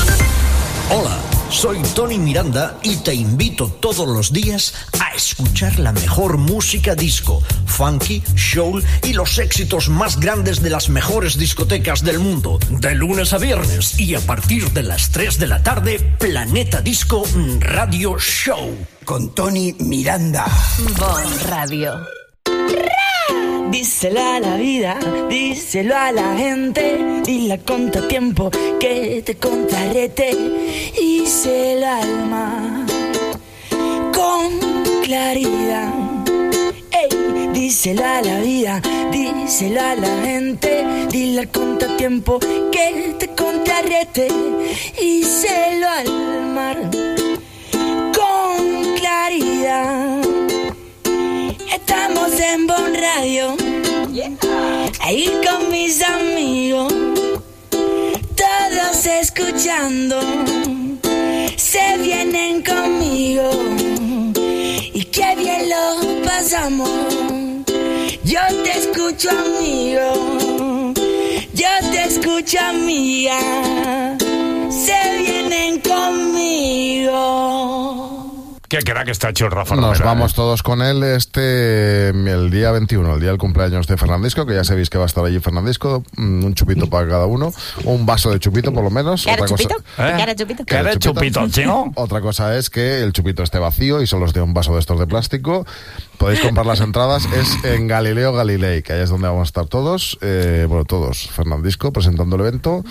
Hola, soy Tony Miranda y te invito todos los días a escuchar la mejor música disco, funky, soul y los éxitos más grandes de las mejores discotecas del mundo. De lunes a viernes y a partir de las tres de la tarde, Planeta Disco Radio Show. Con Tony Miranda. Bon Radio. Díselo a la vida, díselo a la gente, dile a contratiempo que te contrarrete, díselo al mar con claridad. Ey, díselo a la vida, díselo a la gente, dile al contratiempo que te contrarrete, díselo al mar con claridad. Estamos en Bon Radio, yeah. Ahí con mis amigos, todos escuchando, se vienen conmigo y qué bien lo pasamos. Yo te escucho, amigo, yo te escucho, amiga, se vienen conmigo. ¿Qué crack está hecho el Rafa Nos Romera, vamos eh? todos con él este el día veintiuno, el día del cumpleaños de Fernandisco, que ya sabéis que va a estar allí Fernandisco, un chupito para cada uno, un vaso de chupito por lo menos. ¿Qué hará Otra chupito? cosa- ¿Qué hará chupito? ¿Qué hará chupito, chino? Otra cosa es que el chupito esté vacío y solo os dé un vaso de estos de plástico. Podéis comprar las entradas, es en Galileo Galilei, que ahí es donde vamos a estar todos, eh, bueno, todos, Fernandisco presentando el evento.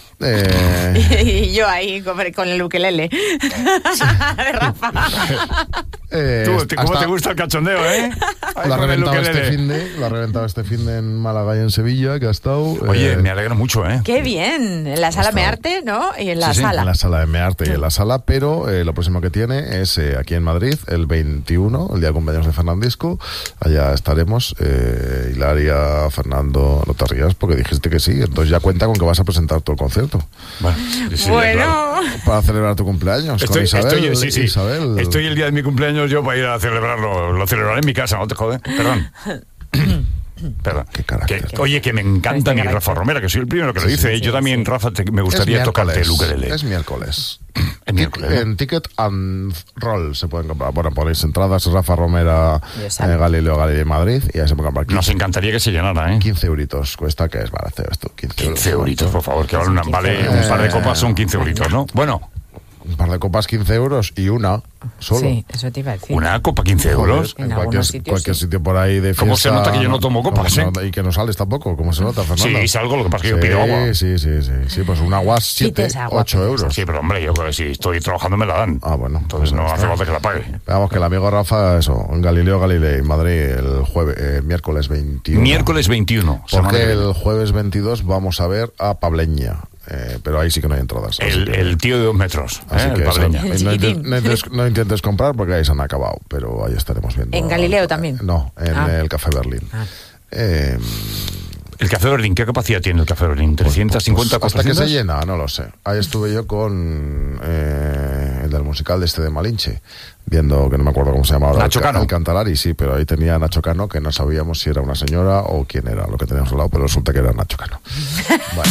Eh, Y yo ahí con, con el ukelele de Rafa. eh, Tú, te- ¿Cómo hasta- te gusta el cachondeo, eh? Ahí Lo ha con el reventado este ukelele. fin de, lo ha reventado este fin de en Málaga y en Sevilla, que ha estado. Oye, eh, me alegro mucho, ¿eh? Qué bien. En la sala Mearte, ¿no? Y en la sí, sí, sala. en la sala de Mearte y en la sala, pero eh, lo próximo que tiene es eh, aquí en Madrid, el veintiuno, el día de cumpleaños de Fernandisco. Allá estaremos, eh, Hilaria, Fernando, no te rías porque dijiste que sí, entonces ya cuenta con que vas a presentar todo el concierto. Bueno, sí, Bueno. claro. Para celebrar tu cumpleaños con Estoy, Isabel. estoy, sí, sí. Isabel. Estoy el día de mi cumpleaños yo para ir a celebrarlo. Lo celebraré en mi casa, no te jodes. Perdón. Perdón. Qué carácter. Que- oye, que me encanta mi Rafa Romera, que soy el primero que lo Sí, dice. sí, yo también, Rafa, te- me Es gustaría tocarte el miércoles, ukelele. Es miércoles. Es miércoles. En Ticket and Roll se pueden comprar. Bueno, ponéis entradas, Rafa Romera, Dios eh, santo. Galileo Galilei Madrid, y ahí se pueden comprar. Nos encantaría que se llenara, ¿eh? quince euritos cuesta, que es barato esto. quince, quince euros. euritos, por favor, que vale, una, vale un par de copas son quince euritos, ¿no? Bueno, Un par de copas, quince euros y una solo. Sí, eso te iba a decir. una copa quince euros. En, En cualquier, algunos sitios, cualquier sí. sitio por ahí de fiesta. ¿Cómo se nota que yo no tomo copas, ¿Cómo eh? se nota? Y que no sales tampoco, ¿cómo se nota, Fernando? Sí, salgo, lo que pasa es que yo Sí, pido agua. Sí, sí, sí, sí, pues un agua siete, Pides agua, ocho euros. Sí, pero hombre, yo creo que si estoy trabajando me la dan. Ah, bueno. Entonces no pues hace está. falta que la pague. Vamos, que el amigo Rafa, eso, en Galileo Galilei, Madrid, el jueves, eh, miércoles veintiuno. Miércoles veintiuno. semana Porque que viene. el jueves veintidós vamos a ver a Pableña. Eh, pero ahí sí que no hay entradas. así El, que- el tío de dos metros, así ¿eh? que el eso, Pableña. no, chiquitín. intent- no intentes, no intentes comprar porque ahí se han acabado, pero ahí estaremos viendo. ¿En Galileo también? No, en Ah. el Café Berlín. Ah. Eh, El Café Berlín, ¿qué capacidad tiene el Café Berlín? ¿trescientos cincuenta, pues hasta que cuatrocientos? se llena, no lo sé. Ahí estuve yo con eh, el del musical de este de Malinche, viendo que no me acuerdo cómo se llama ahora. Nacho el, Cano. el Cantalari, sí, pero ahí tenía a Nacho Cano, que no sabíamos si era una señora o quién era lo que teníamos al lado, pero resulta que era Nacho Cano. Bueno.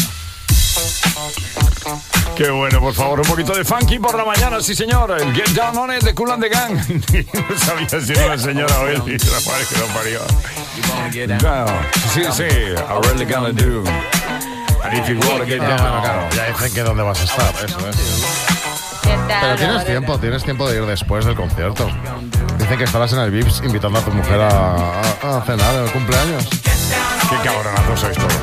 Qué bueno, por favor, un poquito de funky por la mañana, sí señor. El Get Down On It de Kool and the Gang. No sabía si era una señora o él. Y la madre que lo parió. Down. Sí, sí, I really gonna do. And if you wanna get Ah, down. bueno, claro, ya dicen que dónde vas a estar, eso es. Pero tienes tiempo, tienes tiempo de ir después del concierto. Dicen que estarás en el Vips invitando a tu mujer a, a- a cenar en el cumpleaños. Qué cabronazos sois todos.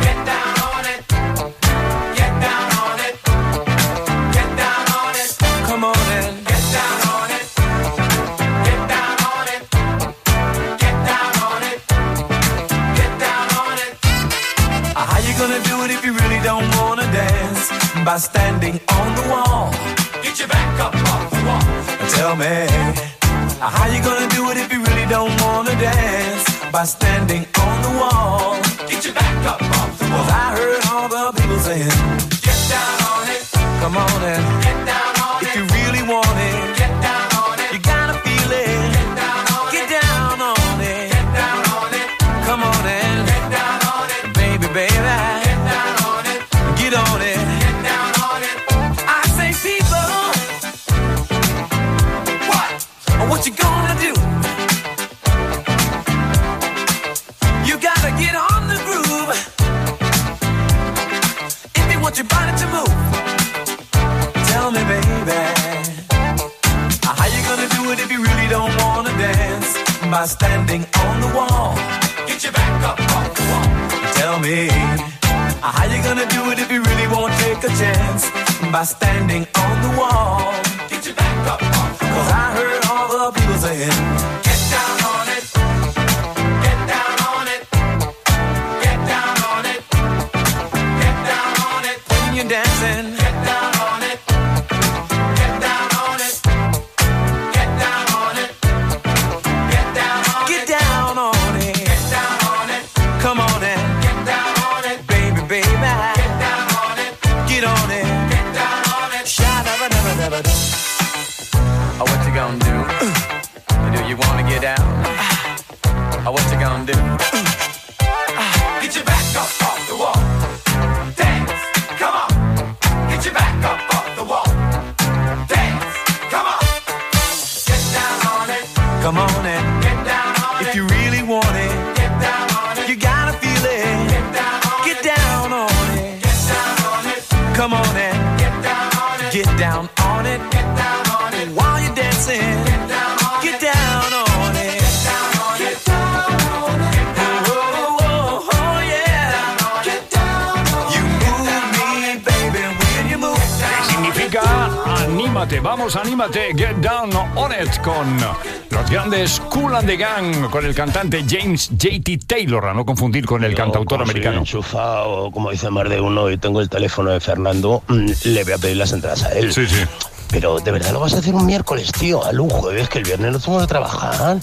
Come on and get down on it. Get down on it. Get down on it. Get down on it. How you gonna do it if you really don't wanna dance? By standing on the wall. Get your back up off the wall. Tell me. How you gonna do it if you really don't wanna dance? By standing on the wall. Get your back up off the wall. 'Cause I heard all the people saying, get down on it. Come on and get down on it. If you really want it, get down on it. You gotta feel it. Get down on it. Get down on it. Get down on it. Come on and get down on it. Baby, baby. Get down on it. Get on it. Get down on it. I say people, what? What you gonna do? You gotta get on the groove. If you want your body to move. Tell me, baby, how you gonna do it if you really don't wanna dance? By standing on the wall. Get your back up off the wall. Tell me, how you gonna do it if you really won't take a chance? By standing on the wall. Get your back up off the wall. 'Cause I heard all the people saying, get down on it. Get down on it. Get down on it. Get down on it. When you're dancing, get down on it. Get down on it. Get down on it. Get down on it. Get down on it. Get down on it. Come on and get down on it. Baby, baby. Get down on it. Get on it. Get down on it. Sha-da-ba-da-ba-da-ba-da. Oh, what you gonna do? Do you wanna get down? Oh, what you gonna do? Get your back up off the wall. Dance. Come on. Come on and get down on it. If you really want it, get down on it. You gotta feel it. Get down on it. Get down on it. Get down on it. Come on and get down on it. Get down on it. Get down on it. While you're dancing, get down on it. Get down on it. Get down on it. Get down on it. Oh, oh, oh, yeah. Get down on it. You move me, baby, when you move. ¿Qué significa anímate? Vamos, anímate. Get down on it con los grandes Kool and the Gang, con el cantante James J T Taylor, a no confundir con el Yo, cantautor como americano. Soy enchufado, como dice más de uno, y tengo el teléfono de Fernando, mm, le voy a pedir las entradas a él. Sí, sí. Pero de verdad lo vas a hacer un miércoles, tío, al un jueves, que el viernes no tengo que trabajar.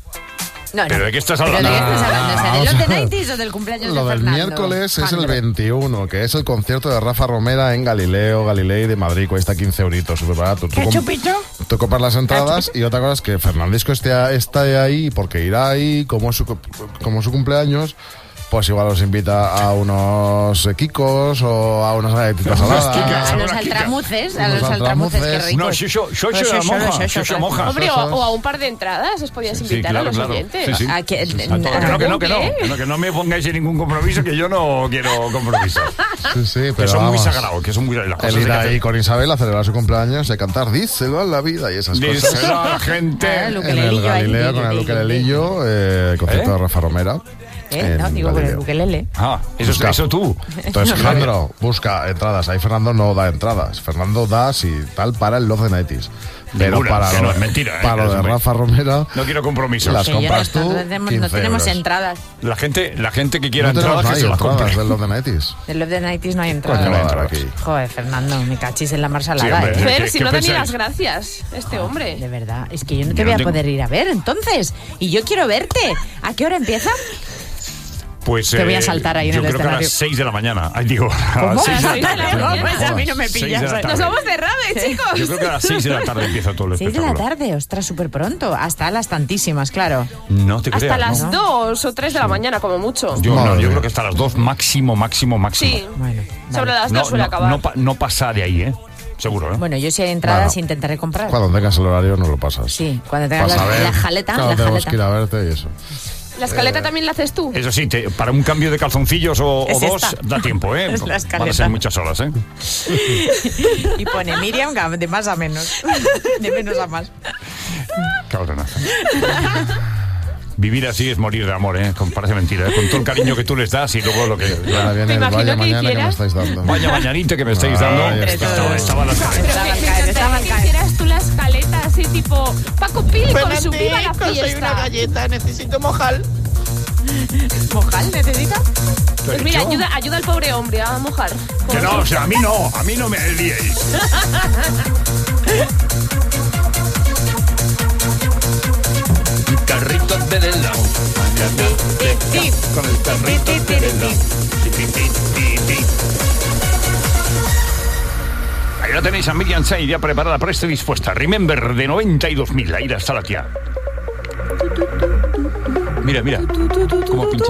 No, no. ¿Pero de qué estás ¿Pero hablando? de qué estás hablando? O sea, ¿de Ah, los o de sea, nineties o del cumpleaños Lo de del Fernando? miércoles es el Jandro. veintiuno, que es el concierto de Rafa Romera en Galileo, Galilei de Madrid. Cuesta quince euritos, súper barato. Tú ¿Qué com- chupito? Tú compras las entradas y otra cosa es que Fernandisco esté, está ahí porque irá ahí, como es su, como es su cumpleaños, pues igual os invita a unos eh, kikos o a unas galletitas saladas. A los altramuces, a Unos los altramuces, qué altramuces. ricos. No, Shosho, Shosho Pues la Shosho, monja, Shosho, Shosho claro. monja. Hombre, o, o a un par de entradas os podías Sí, invitar claro, a los claro. oyentes. Sí, sí. Ah, que- A todo. Que no, que no, que no, que no, que no me pongáis en ningún compromiso, que yo no quiero compromiso. Sí, sí, Que pero son muy vamos, sagrados, que son muy las cosas el ir hay que ahí hacer. con Isabel a celebrar su cumpleaños y cantar Díselo a la vida y esas cosas. Díselo a la gente. Ah, el En el ukelelillo ahí. Galileo con el ukelelillo, eh, el concierto ¿Eh? de Rafa Romera. ¿Eh? No, en digo con el Galileo. ukelele. Ah, eso, Busca. eso tú. Entonces, Jandro, busca entradas. Ahí Fernando no da entradas. Fernando da, si tal, para el Love the nineties. Pero Ninguna, para que lo, no, es mentira, ¿eh? para lo de Hombre. Rafa Romera, No quiero compromisos. las Que yo no, compras tú, no tenemos, no quince tenemos euros. entradas. La gente, la gente que quiera No tenemos entradas, que nadie se las entradas compre. del Love the nineties. De Love the nineties no hay Coño, entradas. va a dar entradas. aquí. Joder, Fernando, me cachis en la Sí, marsalada, hombre. ¿eh? ¿Qué- Fer, qué si no te ni pensáis? las gracias, este hombre. De verdad, es que yo no Yo te no voy a tengo- poder ir a ver, entonces. Y yo quiero verte. ¿A qué hora empieza? Pues, Te voy a eh, saltar ahí en yo el creo que a escenario. las seis de la mañana. Ay, digo, a ¿Cómo? las seis de ¿A las la seis de la tarde. mañana? Pues a mí no me Seis de pillas. la ¿eh? Nos tarde. vamos de rave, chicos. Yo creo que a las seis de la tarde empieza todo el Seis de la espectáculo. tarde, ostras, súper pronto. Hasta las tantísimas, claro. No te creas, Hasta las ¿no? dos o tres de la mañana, como mucho. Yo, no, Madre yo mía. creo que hasta las dos máximo, máximo, máximo. Sí, Bueno, sobre vale. las No, dos suele no, acabar. no, pa- no pasa de ahí, ¿eh? Seguro, ¿eh? Bueno, yo si hay entradas Bueno. intentaré comprar. Cuando tengas el horario nos lo pasas. Sí, cuando tengas Vas la, a ver. la jaleta, Claro, la tenemos jaleta. que ir a verte y eso. ¿La escaleta también la haces tú? Eso sí, te- para un cambio de calzoncillos o, o Es dos, esta. da tiempo, ¿eh? Es la Van a escaleta. ser muchas horas, ¿eh? Y pone Miriam de más a menos. De menos a más. Cabronazo. Vivir así es morir de amor, ¿eh? Con- Parece mentira, ¿eh? Con todo el cariño que tú les das y luego lo que... Ahora viene el imagino vaya que mañana que me hicieras- estáis dando. Vaya mañanita que me estáis Ahí dando. está. Estaba, estaba la Pero que Estaban me caer, encantaría estaban que caer. hicieras tú la escaleta así tipo Paco Pil con su viva la soy una fiesta. galleta, necesito mojar. ¿Mojal necesita? Pues mira, ayuda, ayuda al pobre hombre a mojar. Que no, o sea, a mí no, a mí no me liéis. Carrito de helado. Con el carrito de helado. Ahí la tenéis a Miriam Said ya preparada, presta y dispuesta. Remember de noventa y dos mil, ahí está la tía. Mira, mira, cómo pincha.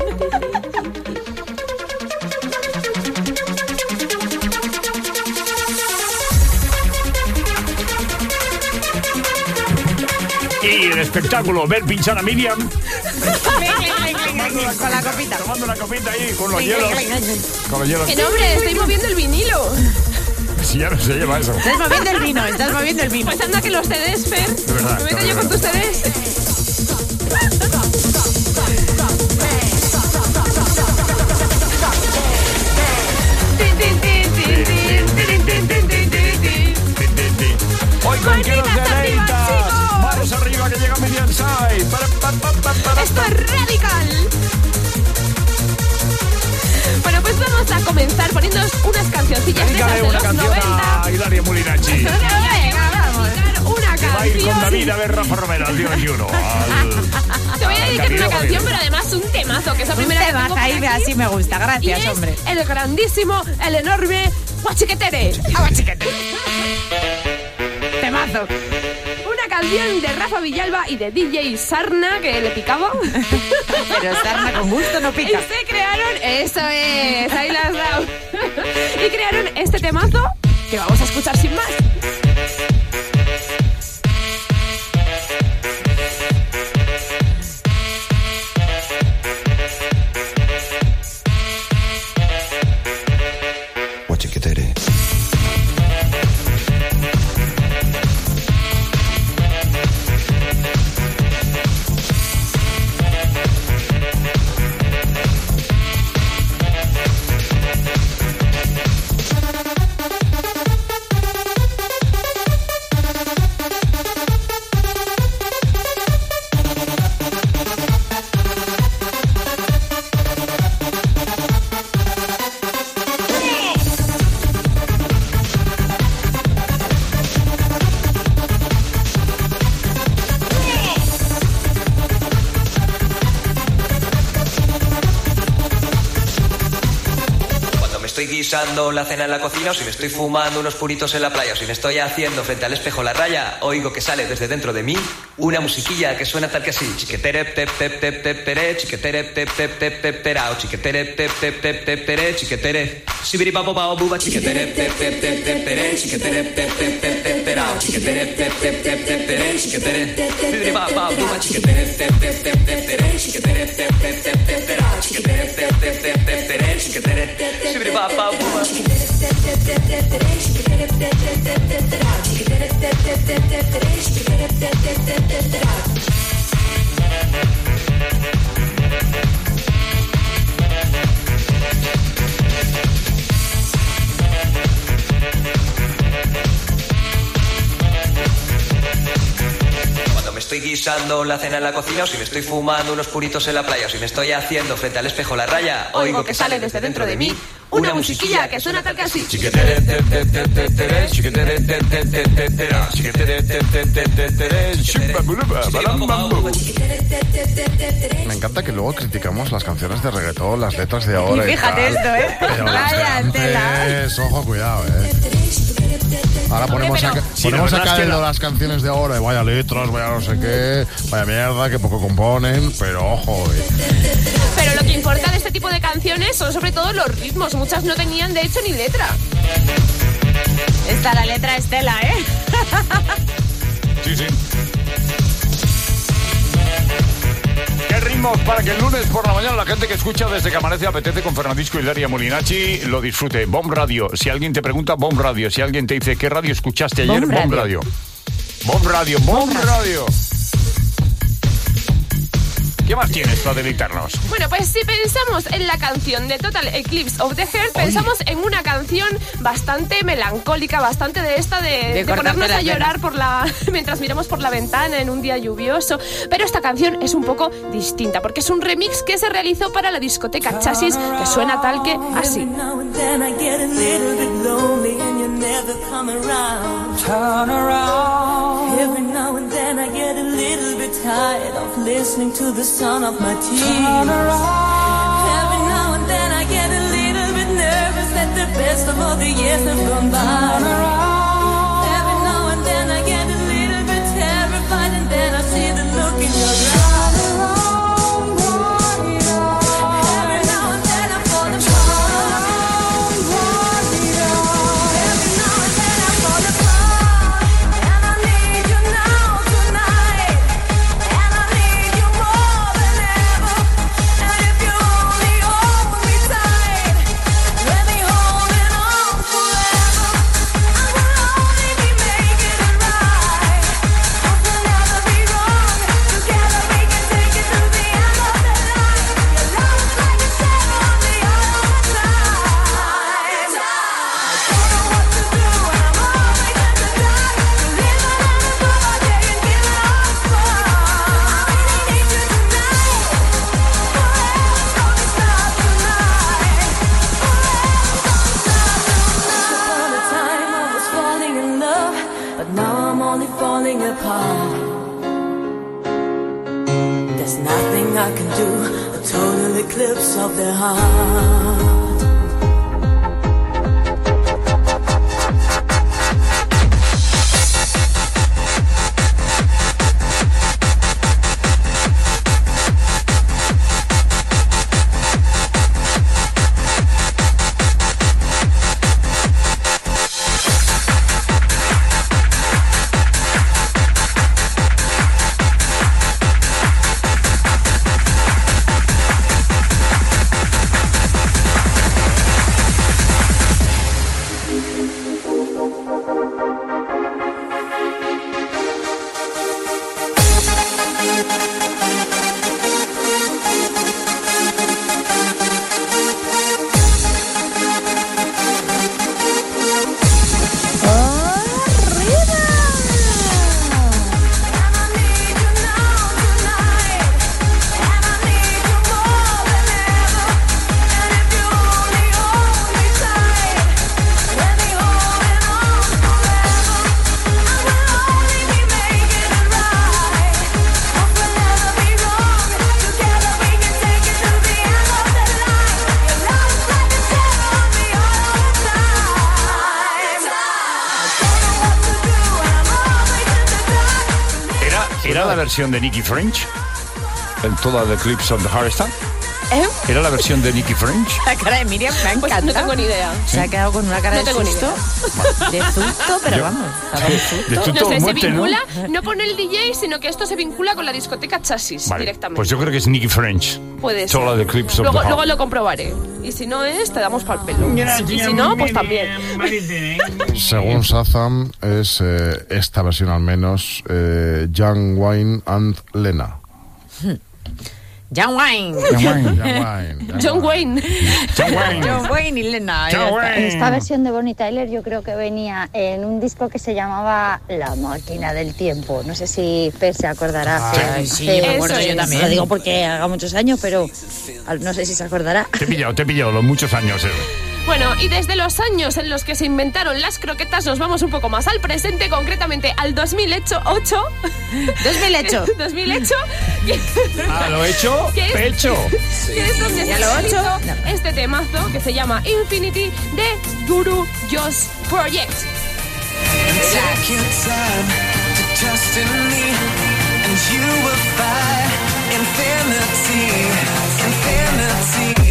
Y el espectáculo, ver pinchar a Miriam. Con la copita. Tomando una copita ahí con los hielos. Con los hielos. Que no, hombre, estoy moviendo el vinilo. Si ya no se lleva eso. Estás moviendo el vino, estás moviendo el vino. Pues anda que los C Ds, Fer. Es verdad, Me meto es yo con verdad. tus C Ds. Hoy con que nos Palmitas arriba, deleitas. chicos. Manos arriba que llega Miriam Said. Para, pa, pa, pa, para, Esto es radical. Bueno, pues vamos a comenzar poniéndonos unas cancioncillas de esas Dedícale de una los canción noventa. a Hilaria Mulinachi. Venga, vamos. Una Que va a ir con canción. David a ver Rafa Romero al día veintiuno. Al... Te voy a dedicar Camilo una canción, Gomez. pero además un temazo, que es la Un primera que temazo, tengo por ahí, aquí. así me gusta, Y gracias, es hombre. el grandísimo, el enorme Guachiquetere. Temazo. Una canción de Rafa Villalba y de D J Sarna, que le picaba. Pero sarna con gusto no Y pica. se crearon, eso es, ahí las has dado. Y crearon este temazo que vamos a escuchar sin más. chiquitere. Guisando la cena en la cocina, o si me estoy fumando unos puritos en la playa, o si me estoy haciendo frente al espejo la raya, oigo que sale desde dentro de mí una musiquilla que suena tal que así: chiquetere pep pep pep pep pere, chiquetere pep pep pep pep perao, chiquetere pep pep pep pep pere, chiquetere sibiri papo pao buba, chiquetere pep pep pep pep pere, chiquetere pep pep pep pep perao, chiquetere pep pep pep pep pere, chiquetere sibiri papo buba, chiquetere pep pep pep pep pere, chiquetere pep pep pep pep perao, chiquetere pep pep pep pep pere, chiquetere sibiri papo buba. Cuando me estoy guisando la cena en la cocina, o si me estoy fumando unos puritos en la playa, o si me estoy haciendo frente al espejo la raya, oigo que sale desde dentro de mí una musiquilla que suena tal que así. Me encanta que luego criticamos las canciones de reggaetón, las letras de ahora. Y fíjate y tal, esto, ¿eh? Pero las de antes, ojo, cuidado, ¿eh? Ahora ponemos, Hombre, pero... a, ponemos a caer de las canciones de ahora y vaya letras, vaya no sé qué, vaya mierda, que poco componen, pero ojo. ¿eh? Pero lo que importa de este tipo de canciones son sobre todo los ritmos. Muchas no tenían de hecho ni letra. Está la letra Estela, ¿eh? Sí, sí. ¿Qué ritmos para que el lunes por la mañana la gente que escucha desde que amanece apetece con Fernandisco y Daria Molinachi lo disfrute? Bomb Radio. Si alguien te pregunta, Bomb Radio. Si alguien te dice, ¿qué radio escuchaste ayer? Bomb Bomb Radio. Bomb Radio. Bomb Radio. ¿Qué más tienes para deleitarnos? Bueno, pues si pensamos en la canción de Total Eclipse of the Heart, pensamos en una canción bastante melancólica, bastante de esta de, De de cortarte ponernos a las llorar por la, mientras miramos por la ventana en un día lluvioso. Pero esta canción es un poco distinta, porque es un remix que se realizó para la discoteca Chasis, que suena tal que así. Turn around. Every now and then I get a little bit tired of listening to the sound of my tears. Turn around. Every now and then I get a little bit nervous that the best of all the years have gone by. Turn around. Every now and then I get a little bit terrified and then I see the look in your eyes. Of the heart. ¿Era la versión de Nicky French? En toda The Eclipse of the Heart Star. ¿Eh? ¿Era la versión de Nicky French? La cara de Miriam me ha encantado. Pues no tengo ni idea. Se ha quedado con una cara No de tengo ni susto. De susto, pero Yo- vamos. estaba de susto. De susto No sé, o muerte, se ¿no? vincula, ¿no? con el D J, sino que esto se vincula con la discoteca Chasis Vale, directamente. pues yo creo que es Nicky French. Puede ser. Toda The Eclipse of Luego, the Heart. luego lo comprobaré. Y si no es, te damos pa'l pelo. Y si no, pues también. Según Shazam, es eh, esta versión al menos, eh, Young Wayne and Lena. John Wayne. Young Wayne, Young Wayne. John Wayne. John Wayne. John Wayne y Lena. ahí John está. Wayne. Esta versión de Bonnie Tyler yo creo que venía en un disco que se llamaba La Máquina del Tiempo. No sé si Fer se acordará. Sí, Hace- sí, me acuerdo hace- yo también. Lo digo porque haga muchos años, pero al- no sé si se acordará. Te he pillado, te he pillado los muchos años. eh. Bueno, y desde los años en los que se inventaron las croquetas nos vamos un poco más al presente, concretamente al dos mil ocho. dos mil ocho. dos mil ocho. que- Ah, lo he hecho, ¿Qué es? pecho. que es donde ¿Ya se lo ha ocho? escrito No. este temazo que se llama Infinity de Guru Joss Project. Take your time to trust in me, and you will find infinity, infinity.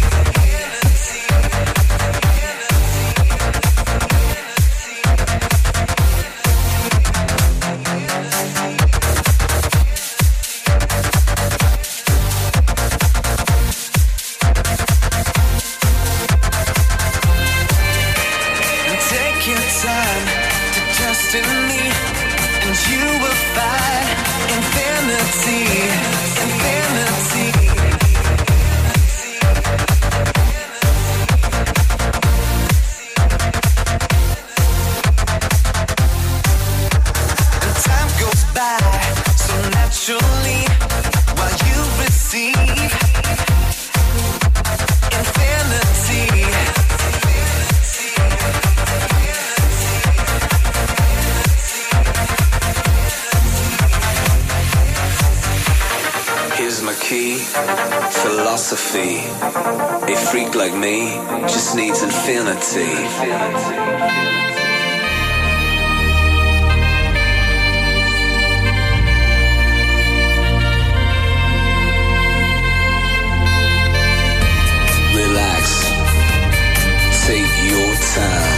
Take your time to trust in me, and you will find infinity, infinity. And time goes by so naturally while you receive infinity. Here's my key, philosophy. A freak like me just needs infinity. Relax, take your time.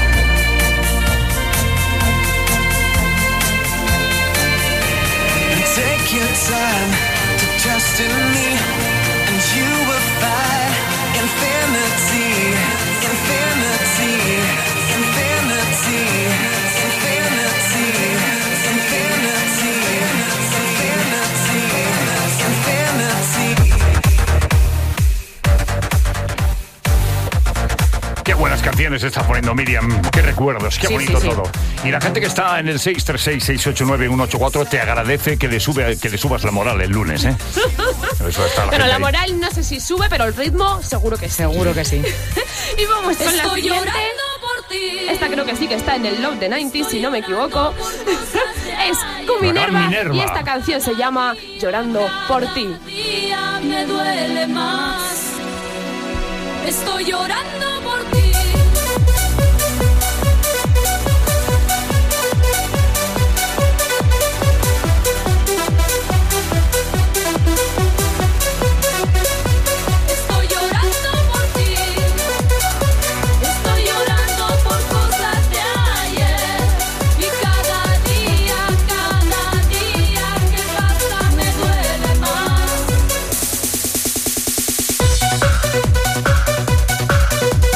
Take your time to trust in me, and you will find infinity, infinity, infinity, infinity, infinity, infinity, infinity. Qué buenas canciones está poniendo Miriam. Qué recuerdos, qué Sí, bonito sí, sí. todo. Y la gente que está en el seis tres seis, seis ocho nueve, uno ocho cuatro te agradece que le, sube, que le subas la moral el lunes, ¿eh? Eso está la Pero gente la ahí. moral no sé si sube, pero el ritmo seguro que sí. Seguro que sí. Y vamos con la Estoy siguiente. llorando por ti. Esta creo que sí que está en el Love de noventa, si no me equivoco. Es La Cuminerva gran Minerva. y esta canción se llama Llorando por ti. Día me duele más. Estoy llorando por ti. Estoy llorando por ti. Estoy llorando por cosas de ayer. Y cada día, cada día que pasa me duele más.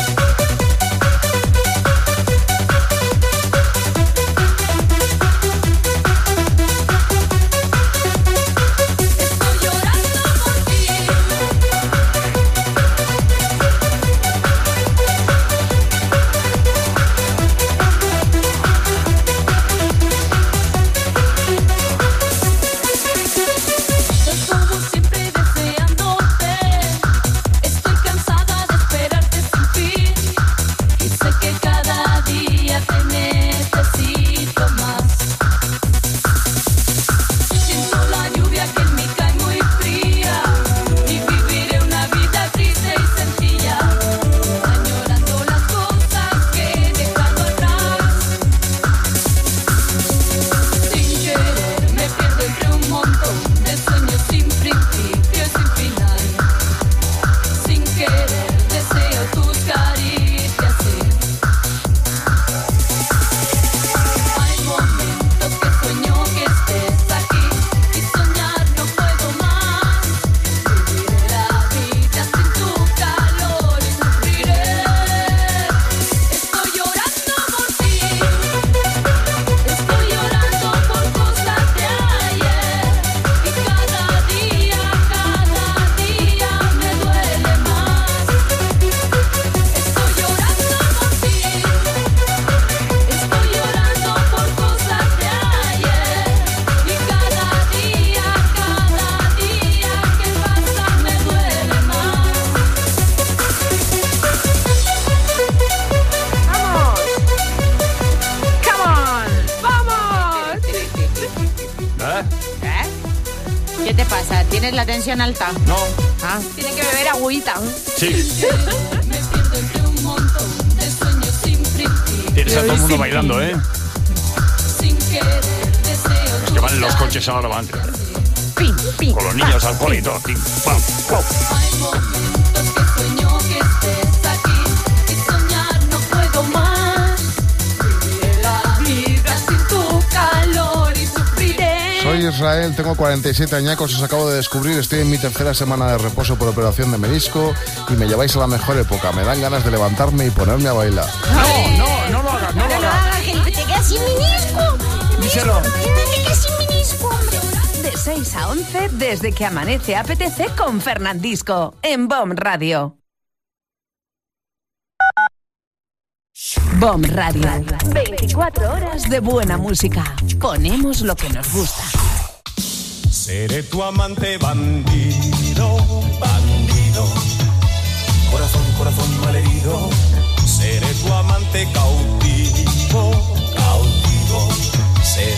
te pasa? ¿Tienes la tensión alta? No. Ah. Tiene que beber agüita. Sí. Tienes a todo el mundo bailando, ¿eh? Los que van en los coches ahora van. Pim, pim, con los niños al cole y todo. Pim, pam, pam. Soy Israel, tengo cuarenta y siete añacos, os acabo de descubrir, estoy en mi tercera semana de reposo por operación de menisco y me lleváis a la mejor época. Me dan ganas de levantarme y ponerme a bailar. No, no, no lo hagas, no lo hagas. Que te quedas sin menisco. Díselo. Te quedas sin menisco, hombre. De seis a once, desde que amanece A P T C con Fernandisco, en B O M Radio. B O M Radio. veinticuatro horas de buena música. Ponemos lo que nos gusta. Seré tu amante bandido, bandido. Corazón, corazón malherido. Seré tu amante cautivo, cautivo. Seré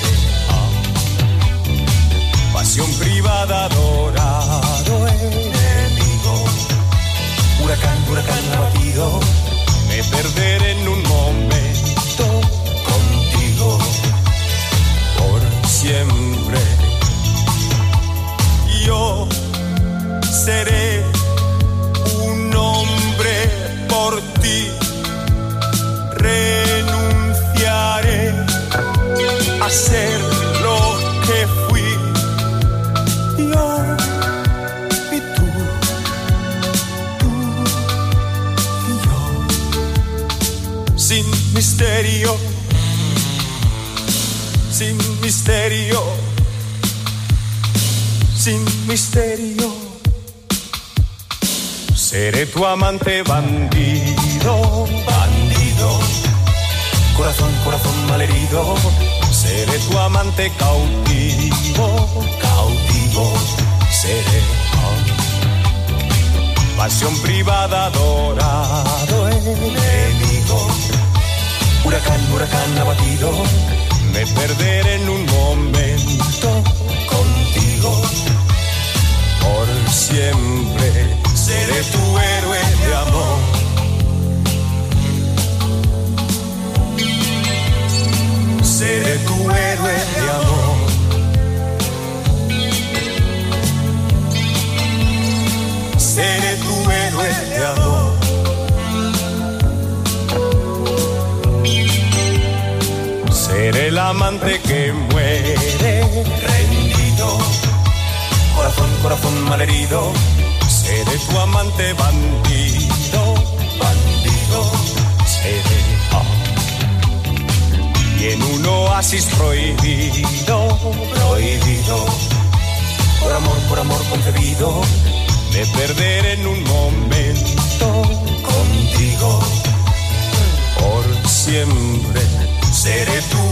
ah, pasión privada, adorado enemigo. Huracán, huracán abatido. Me perderé en un momento contigo por siempre. Yo seré un hombre por ti. Renunciaré a ser lo que fui. Yo y tú. Sin misterio, sin misterio, sin misterio. Seré tu amante bandido, bandido. Corazón, corazón malherido. Seré tu amante cautivo, cautivo. Seré oh, pasión privada, adorado enemigo. Huracán, huracán abatido. Me perderé en un momento contigo. Por siempre seré tu héroe de amor. Seré tu héroe de amor. Seré tu héroe de amor. Seré el amante que muere rendido. Corazón, corazón malherido. Seré tu amante bandido, bandido. Seré oh. Y en un oasis prohibido, prohibido. Por amor, por amor concebido. Me perderé en un momento contigo. Por siempre seré tu